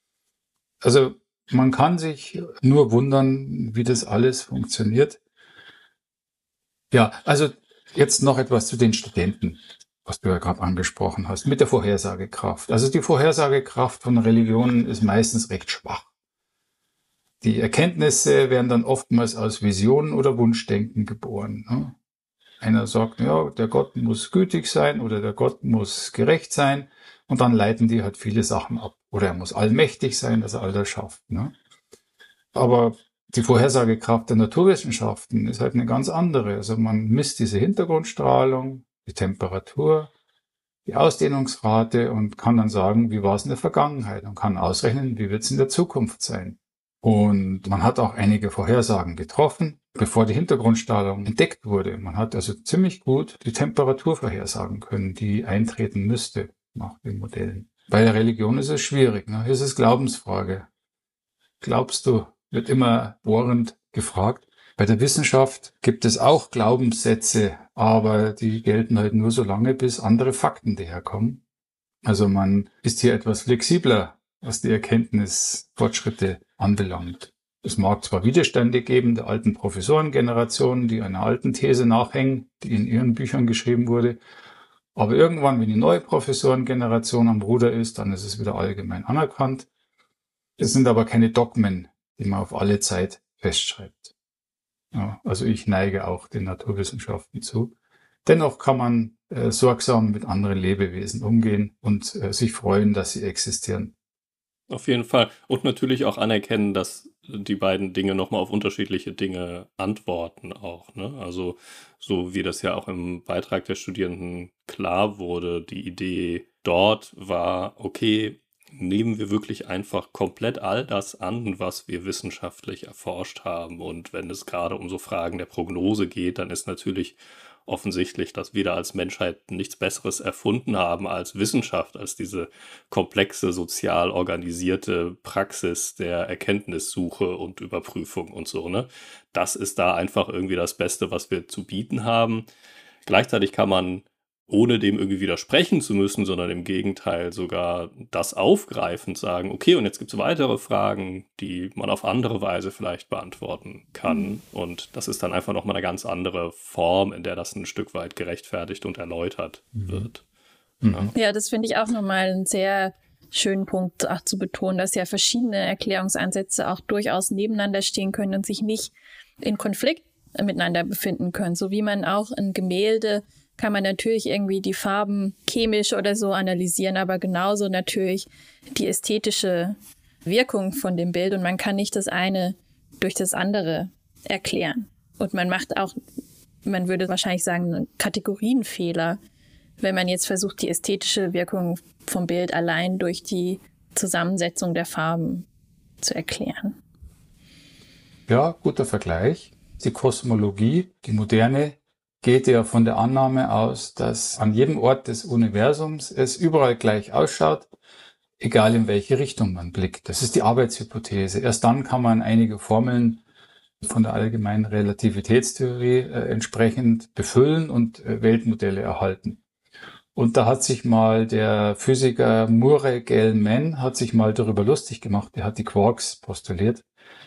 Also man kann sich nur wundern, wie das alles funktioniert. Ja, also jetzt noch etwas zu den Studenten, was du ja gerade angesprochen hast, mit der Vorhersagekraft. Also die Vorhersagekraft von Religionen ist meistens recht schwach. Die Erkenntnisse werden dann oftmals aus Visionen oder Wunschdenken geboren. Einer sagt, ja, der Gott muss gütig sein oder der Gott muss gerecht sein und dann leiten die halt viele Sachen ab. Oder er muss allmächtig sein, dass er all das schafft. Aber die Vorhersagekraft der Naturwissenschaften ist halt eine ganz andere. Also man misst diese Hintergrundstrahlung, die Temperatur, die Ausdehnungsrate und kann dann sagen, wie war es in der Vergangenheit und kann ausrechnen, wie wird es in der Zukunft sein. Und man hat auch einige Vorhersagen getroffen, bevor die Hintergrundstrahlung entdeckt wurde. Man hat also ziemlich gut die Temperatur vorhersagen können, die eintreten müsste nach den Modellen. Bei der Religion ist es schwierig. Hier ist es Glaubensfrage. Glaubst du, wird immer bohrend gefragt. Bei der Wissenschaft gibt es auch Glaubenssätze, aber die gelten halt nur so lange, bis andere Fakten daherkommen. Also man ist hier etwas flexibler, was die Erkenntnisfortschritte anbelangt. Es mag zwar Widerstände geben der alten Professorengeneration, die einer alten These nachhängen, die in ihren Büchern geschrieben wurde, aber irgendwann, wenn die neue Professorengeneration am Ruder ist, dann ist es wieder allgemein anerkannt. Es sind aber keine Dogmen, die man auf alle Zeit festschreibt. Ja, also ich neige auch den Naturwissenschaften zu. Dennoch kann man sorgsam mit anderen Lebewesen umgehen und sich freuen, dass sie existieren. Auf jeden Fall. Und natürlich auch anerkennen, dass die beiden Dinge nochmal auf unterschiedliche Dinge antworten auch, ne? Also so wie das ja auch im Beitrag der Studierenden klar wurde, die Idee dort war, okay, nehmen wir wirklich einfach komplett all das an, was wir wissenschaftlich erforscht haben. Und wenn es gerade um so Fragen der Prognose geht, dann ist natürlich offensichtlich, dass wir da als Menschheit nichts Besseres erfunden haben als Wissenschaft, als diese komplexe, sozial organisierte Praxis der Erkenntnissuche und Überprüfung und so, ne? Das ist da einfach irgendwie das Beste, was wir zu bieten haben. Gleichzeitig kann man, ohne dem irgendwie widersprechen zu müssen, sondern im Gegenteil sogar das aufgreifend sagen, okay, und jetzt gibt es weitere Fragen, die man auf andere Weise vielleicht beantworten kann. Und das ist dann einfach nochmal eine ganz andere Form, in der das ein Stück weit gerechtfertigt und erläutert wird. Ja, das finde ich auch nochmal einen sehr schönen Punkt auch zu betonen, dass ja verschiedene Erklärungsansätze auch durchaus nebeneinander stehen können und sich nicht in Konflikt miteinander befinden können. So wie man auch ein Gemälde kann man natürlich irgendwie die Farben chemisch oder so analysieren, aber genauso natürlich die ästhetische Wirkung von dem Bild und man kann nicht das eine durch das andere erklären. Und man macht auch, man würde wahrscheinlich sagen, einen Kategorienfehler, wenn man jetzt versucht, die ästhetische Wirkung vom Bild allein durch die Zusammensetzung der Farben zu erklären. Ja, guter Vergleich. Die Kosmologie, die moderne, geht ja von der Annahme aus, dass an jedem Ort des Universums es überall gleich ausschaut, egal in welche Richtung man blickt. Das ist die Arbeitshypothese. Erst dann kann man einige Formeln von der allgemeinen Relativitätstheorie entsprechend befüllen und Weltmodelle erhalten. Und da hat sich mal der Physiker Murray Gell-Mann hat sich mal darüber lustig gemacht. Er hat die Quarks postuliert.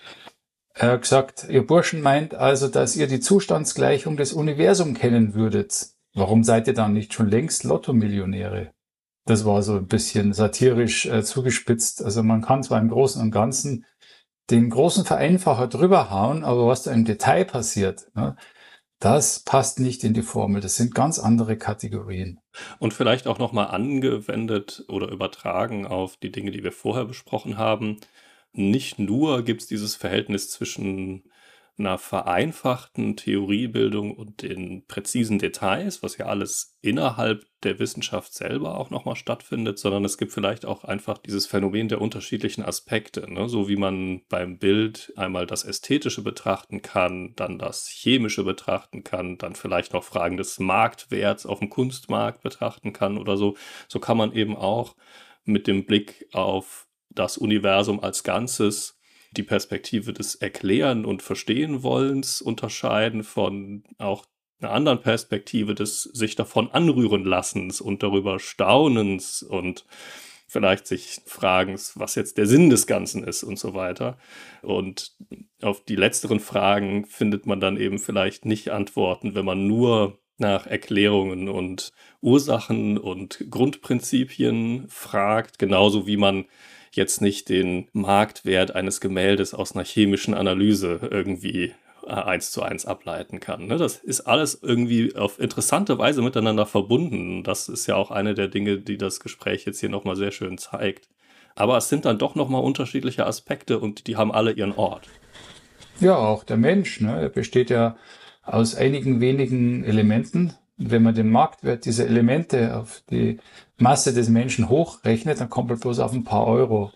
Er hat gesagt, ihr Burschen meint also, dass ihr die Zustandsgleichung des Universums kennen würdet. Warum seid ihr dann nicht schon längst Lotto-Millionäre? Das war so ein bisschen satirisch zugespitzt. Also man kann zwar im Großen und Ganzen den großen Vereinfacher drüber hauen, aber was da im Detail passiert, ne, das passt nicht in die Formel. Das sind ganz andere Kategorien. Und vielleicht auch nochmal angewendet oder übertragen auf die Dinge, die wir vorher besprochen haben. Nicht nur gibt es dieses Verhältnis zwischen einer vereinfachten Theoriebildung und den präzisen Details, was ja alles innerhalb der Wissenschaft selber auch nochmal stattfindet, sondern es gibt vielleicht auch einfach dieses Phänomen der unterschiedlichen Aspekte, ne? So wie man beim Bild einmal das Ästhetische betrachten kann, dann das Chemische betrachten kann, dann vielleicht noch Fragen des Marktwerts auf dem Kunstmarkt betrachten kann oder so. So kann man eben auch mit dem Blick auf das Universum als Ganzes die Perspektive des Erklären und Verstehen-Wollens unterscheiden von auch einer anderen Perspektive des sich davon anrühren Lassens und darüber Staunens und vielleicht sich Fragens, was jetzt der Sinn des Ganzen ist und so weiter. Und auf die letzteren Fragen findet man dann eben vielleicht nicht Antworten, wenn man nur nach Erklärungen und Ursachen und Grundprinzipien fragt, genauso wie man jetzt nicht den Marktwert eines Gemäldes aus einer chemischen Analyse irgendwie 1:1 ableiten kann. Ne? Das ist alles irgendwie auf interessante Weise miteinander verbunden. Das ist ja auch eine der Dinge, die das Gespräch jetzt hier nochmal sehr schön zeigt. Aber es sind dann doch nochmal unterschiedliche Aspekte und die haben alle ihren Ort. Ja, auch der Mensch, ne? Er besteht ja aus einigen wenigen Elementen. Wenn man den Marktwert dieser Elemente auf die Masse des Menschen hochrechnet, dann kommt man bloß auf ein paar Euro.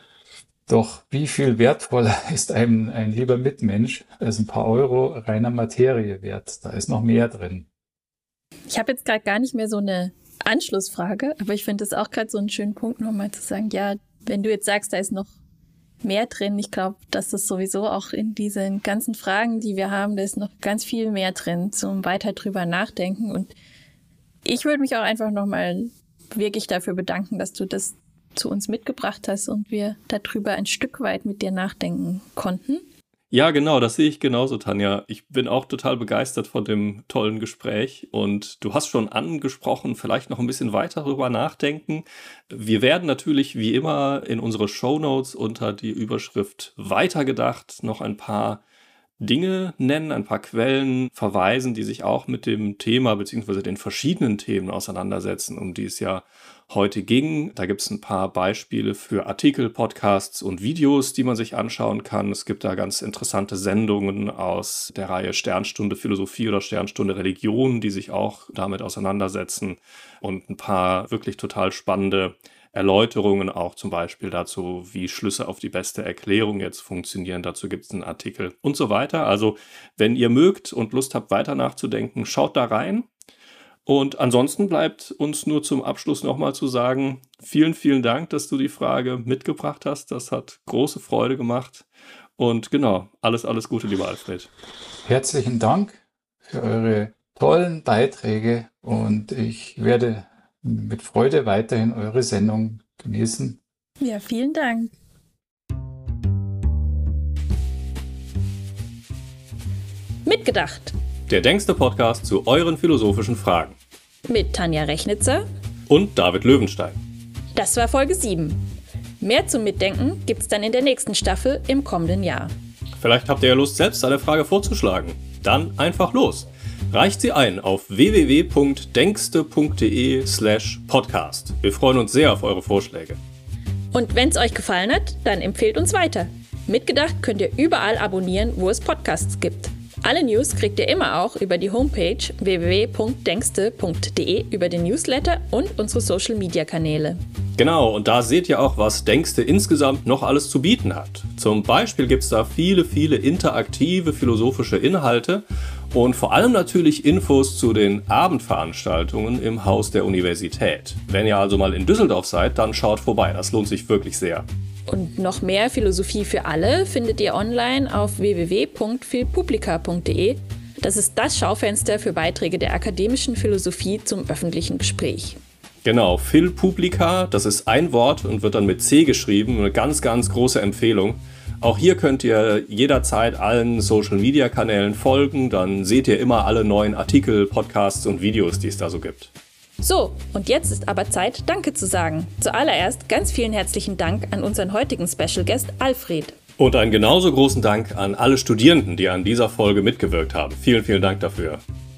Doch wie viel wertvoller ist einem ein lieber Mitmensch als ein paar Euro reiner Materie wert? Da ist noch mehr drin. Ich habe jetzt gerade gar nicht mehr so eine Anschlussfrage, aber ich finde es auch gerade so einen schönen Punkt, nochmal zu sagen, ja, wenn du jetzt sagst, da ist noch mehr drin. Ich glaube, dass das sowieso auch in diesen ganzen Fragen, die wir haben, da ist noch ganz viel mehr drin zum weiter drüber nachdenken. Und ich würde mich auch einfach nochmal wirklich dafür bedanken, dass du das zu uns mitgebracht hast und wir darüber ein Stück weit mit dir nachdenken konnten. Ja, genau, das sehe ich genauso, Tanja. Ich bin auch total begeistert von dem tollen Gespräch und du hast schon angesprochen, vielleicht noch ein bisschen weiter darüber nachdenken. Wir werden natürlich wie immer in unsere Shownotes unter die Überschrift Weitergedacht noch ein paar Dinge nennen, ein paar Quellen verweisen, die sich auch mit dem Thema bzw. den verschiedenen Themen auseinandersetzen, um die es ja heute ging. Da gibt es ein paar Beispiele für Artikel, Podcasts und Videos, die man sich anschauen kann. Es gibt da ganz interessante Sendungen aus der Reihe Sternstunde Philosophie oder Sternstunde Religion, die sich auch damit auseinandersetzen und ein paar wirklich total spannende Erläuterungen auch zum Beispiel dazu, wie Schlüsse auf die beste Erklärung jetzt funktionieren. Dazu gibt es einen Artikel und so weiter. Also wenn ihr mögt und Lust habt, weiter nachzudenken, schaut da rein. Und ansonsten bleibt uns nur zum Abschluss nochmal zu sagen, vielen, vielen Dank, dass du die Frage mitgebracht hast. Das hat große Freude gemacht. Und genau, alles Gute, lieber Alfred. Herzlichen Dank für eure tollen Beiträge und ich werde mit Freude weiterhin eure Sendung genießen. Ja, vielen Dank. Mitgedacht. Der Denkste Podcast zu euren philosophischen Fragen. Mit Tanja Rechnitzer und David Löwenstein. Das war Folge 7. Mehr zum Mitdenken gibt's dann in der nächsten Staffel im kommenden Jahr. Vielleicht habt ihr ja Lust, selbst eine Frage vorzuschlagen. Dann einfach los. Reicht sie ein auf www.denkste.de/podcast. Wir freuen uns sehr auf eure Vorschläge. Und wenn es euch gefallen hat, dann empfehlt uns weiter. Mitgedacht könnt ihr überall abonnieren, wo es Podcasts gibt. Alle News kriegt ihr immer auch über die Homepage www.denkste.de, über den Newsletter und unsere Social-Media-Kanäle. Genau, und da seht ihr auch, was Denkste insgesamt noch alles zu bieten hat. Zum Beispiel gibt es da viele, viele interaktive philosophische Inhalte und vor allem natürlich Infos zu den Abendveranstaltungen im Haus der Universität. Wenn ihr also mal in Düsseldorf seid, dann schaut vorbei, das lohnt sich wirklich sehr. Und noch mehr Philosophie für alle findet ihr online auf www.philpublica.de. Das ist das Schaufenster für Beiträge der akademischen Philosophie zum öffentlichen Gespräch. Genau, Philpublica, das ist ein Wort und wird dann mit C geschrieben. Eine ganz, ganz große Empfehlung. Auch hier könnt ihr jederzeit allen Social-Media-Kanälen folgen. Dann seht ihr immer alle neuen Artikel, Podcasts und Videos, die es da so gibt. So, und jetzt ist aber Zeit, Danke zu sagen. Zuallererst ganz vielen herzlichen Dank an unseren heutigen Special Guest Alfred. Und einen genauso großen Dank an alle Studierenden, die an dieser Folge mitgewirkt haben. Vielen, vielen Dank dafür.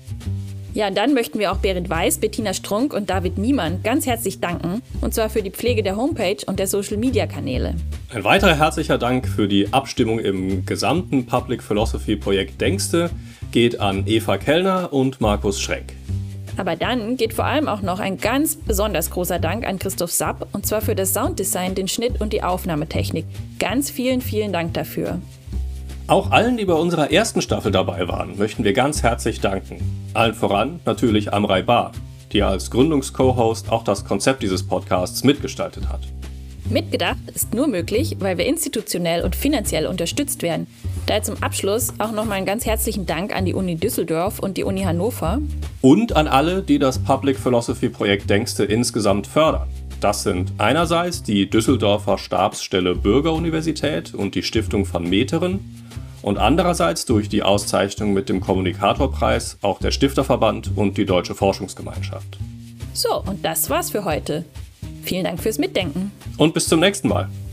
Ja, und dann möchten wir auch Berit Weiß, Bettina Strunk und David Niemann ganz herzlich danken. Und zwar für die Pflege der Homepage und der Social-Media-Kanäle. Ein weiterer herzlicher Dank für die Abstimmung im gesamten Public Philosophy Projekt Denkste geht an Eva Kellner und Markus Schrenk. Aber dann geht vor allem auch noch ein ganz besonders großer Dank an Christoph Sapp, und zwar für das Sounddesign, den Schnitt und die Aufnahmetechnik. Ganz vielen, vielen Dank dafür. Auch allen, die bei unserer ersten Staffel dabei waren, möchten wir ganz herzlich danken. Allen voran natürlich Amrei Bar, die als Gründungs-Co-Host auch das Konzept dieses Podcasts mitgestaltet hat. Mitgedacht ist nur möglich, weil wir institutionell und finanziell unterstützt werden. Daher zum Abschluss auch nochmal einen ganz herzlichen Dank an die Uni Düsseldorf und die Uni Hannover. Und an alle, die das Public Philosophy Projekt Denkste insgesamt fördern. Das sind einerseits die Düsseldorfer Stabsstelle Bürgeruniversität und die Stiftung van Meteren und andererseits durch die Auszeichnung mit dem Kommunikatorpreis auch der Stifterverband und die Deutsche Forschungsgemeinschaft. So, und das war's für heute. Vielen Dank fürs Mitdenken. Und bis zum nächsten Mal.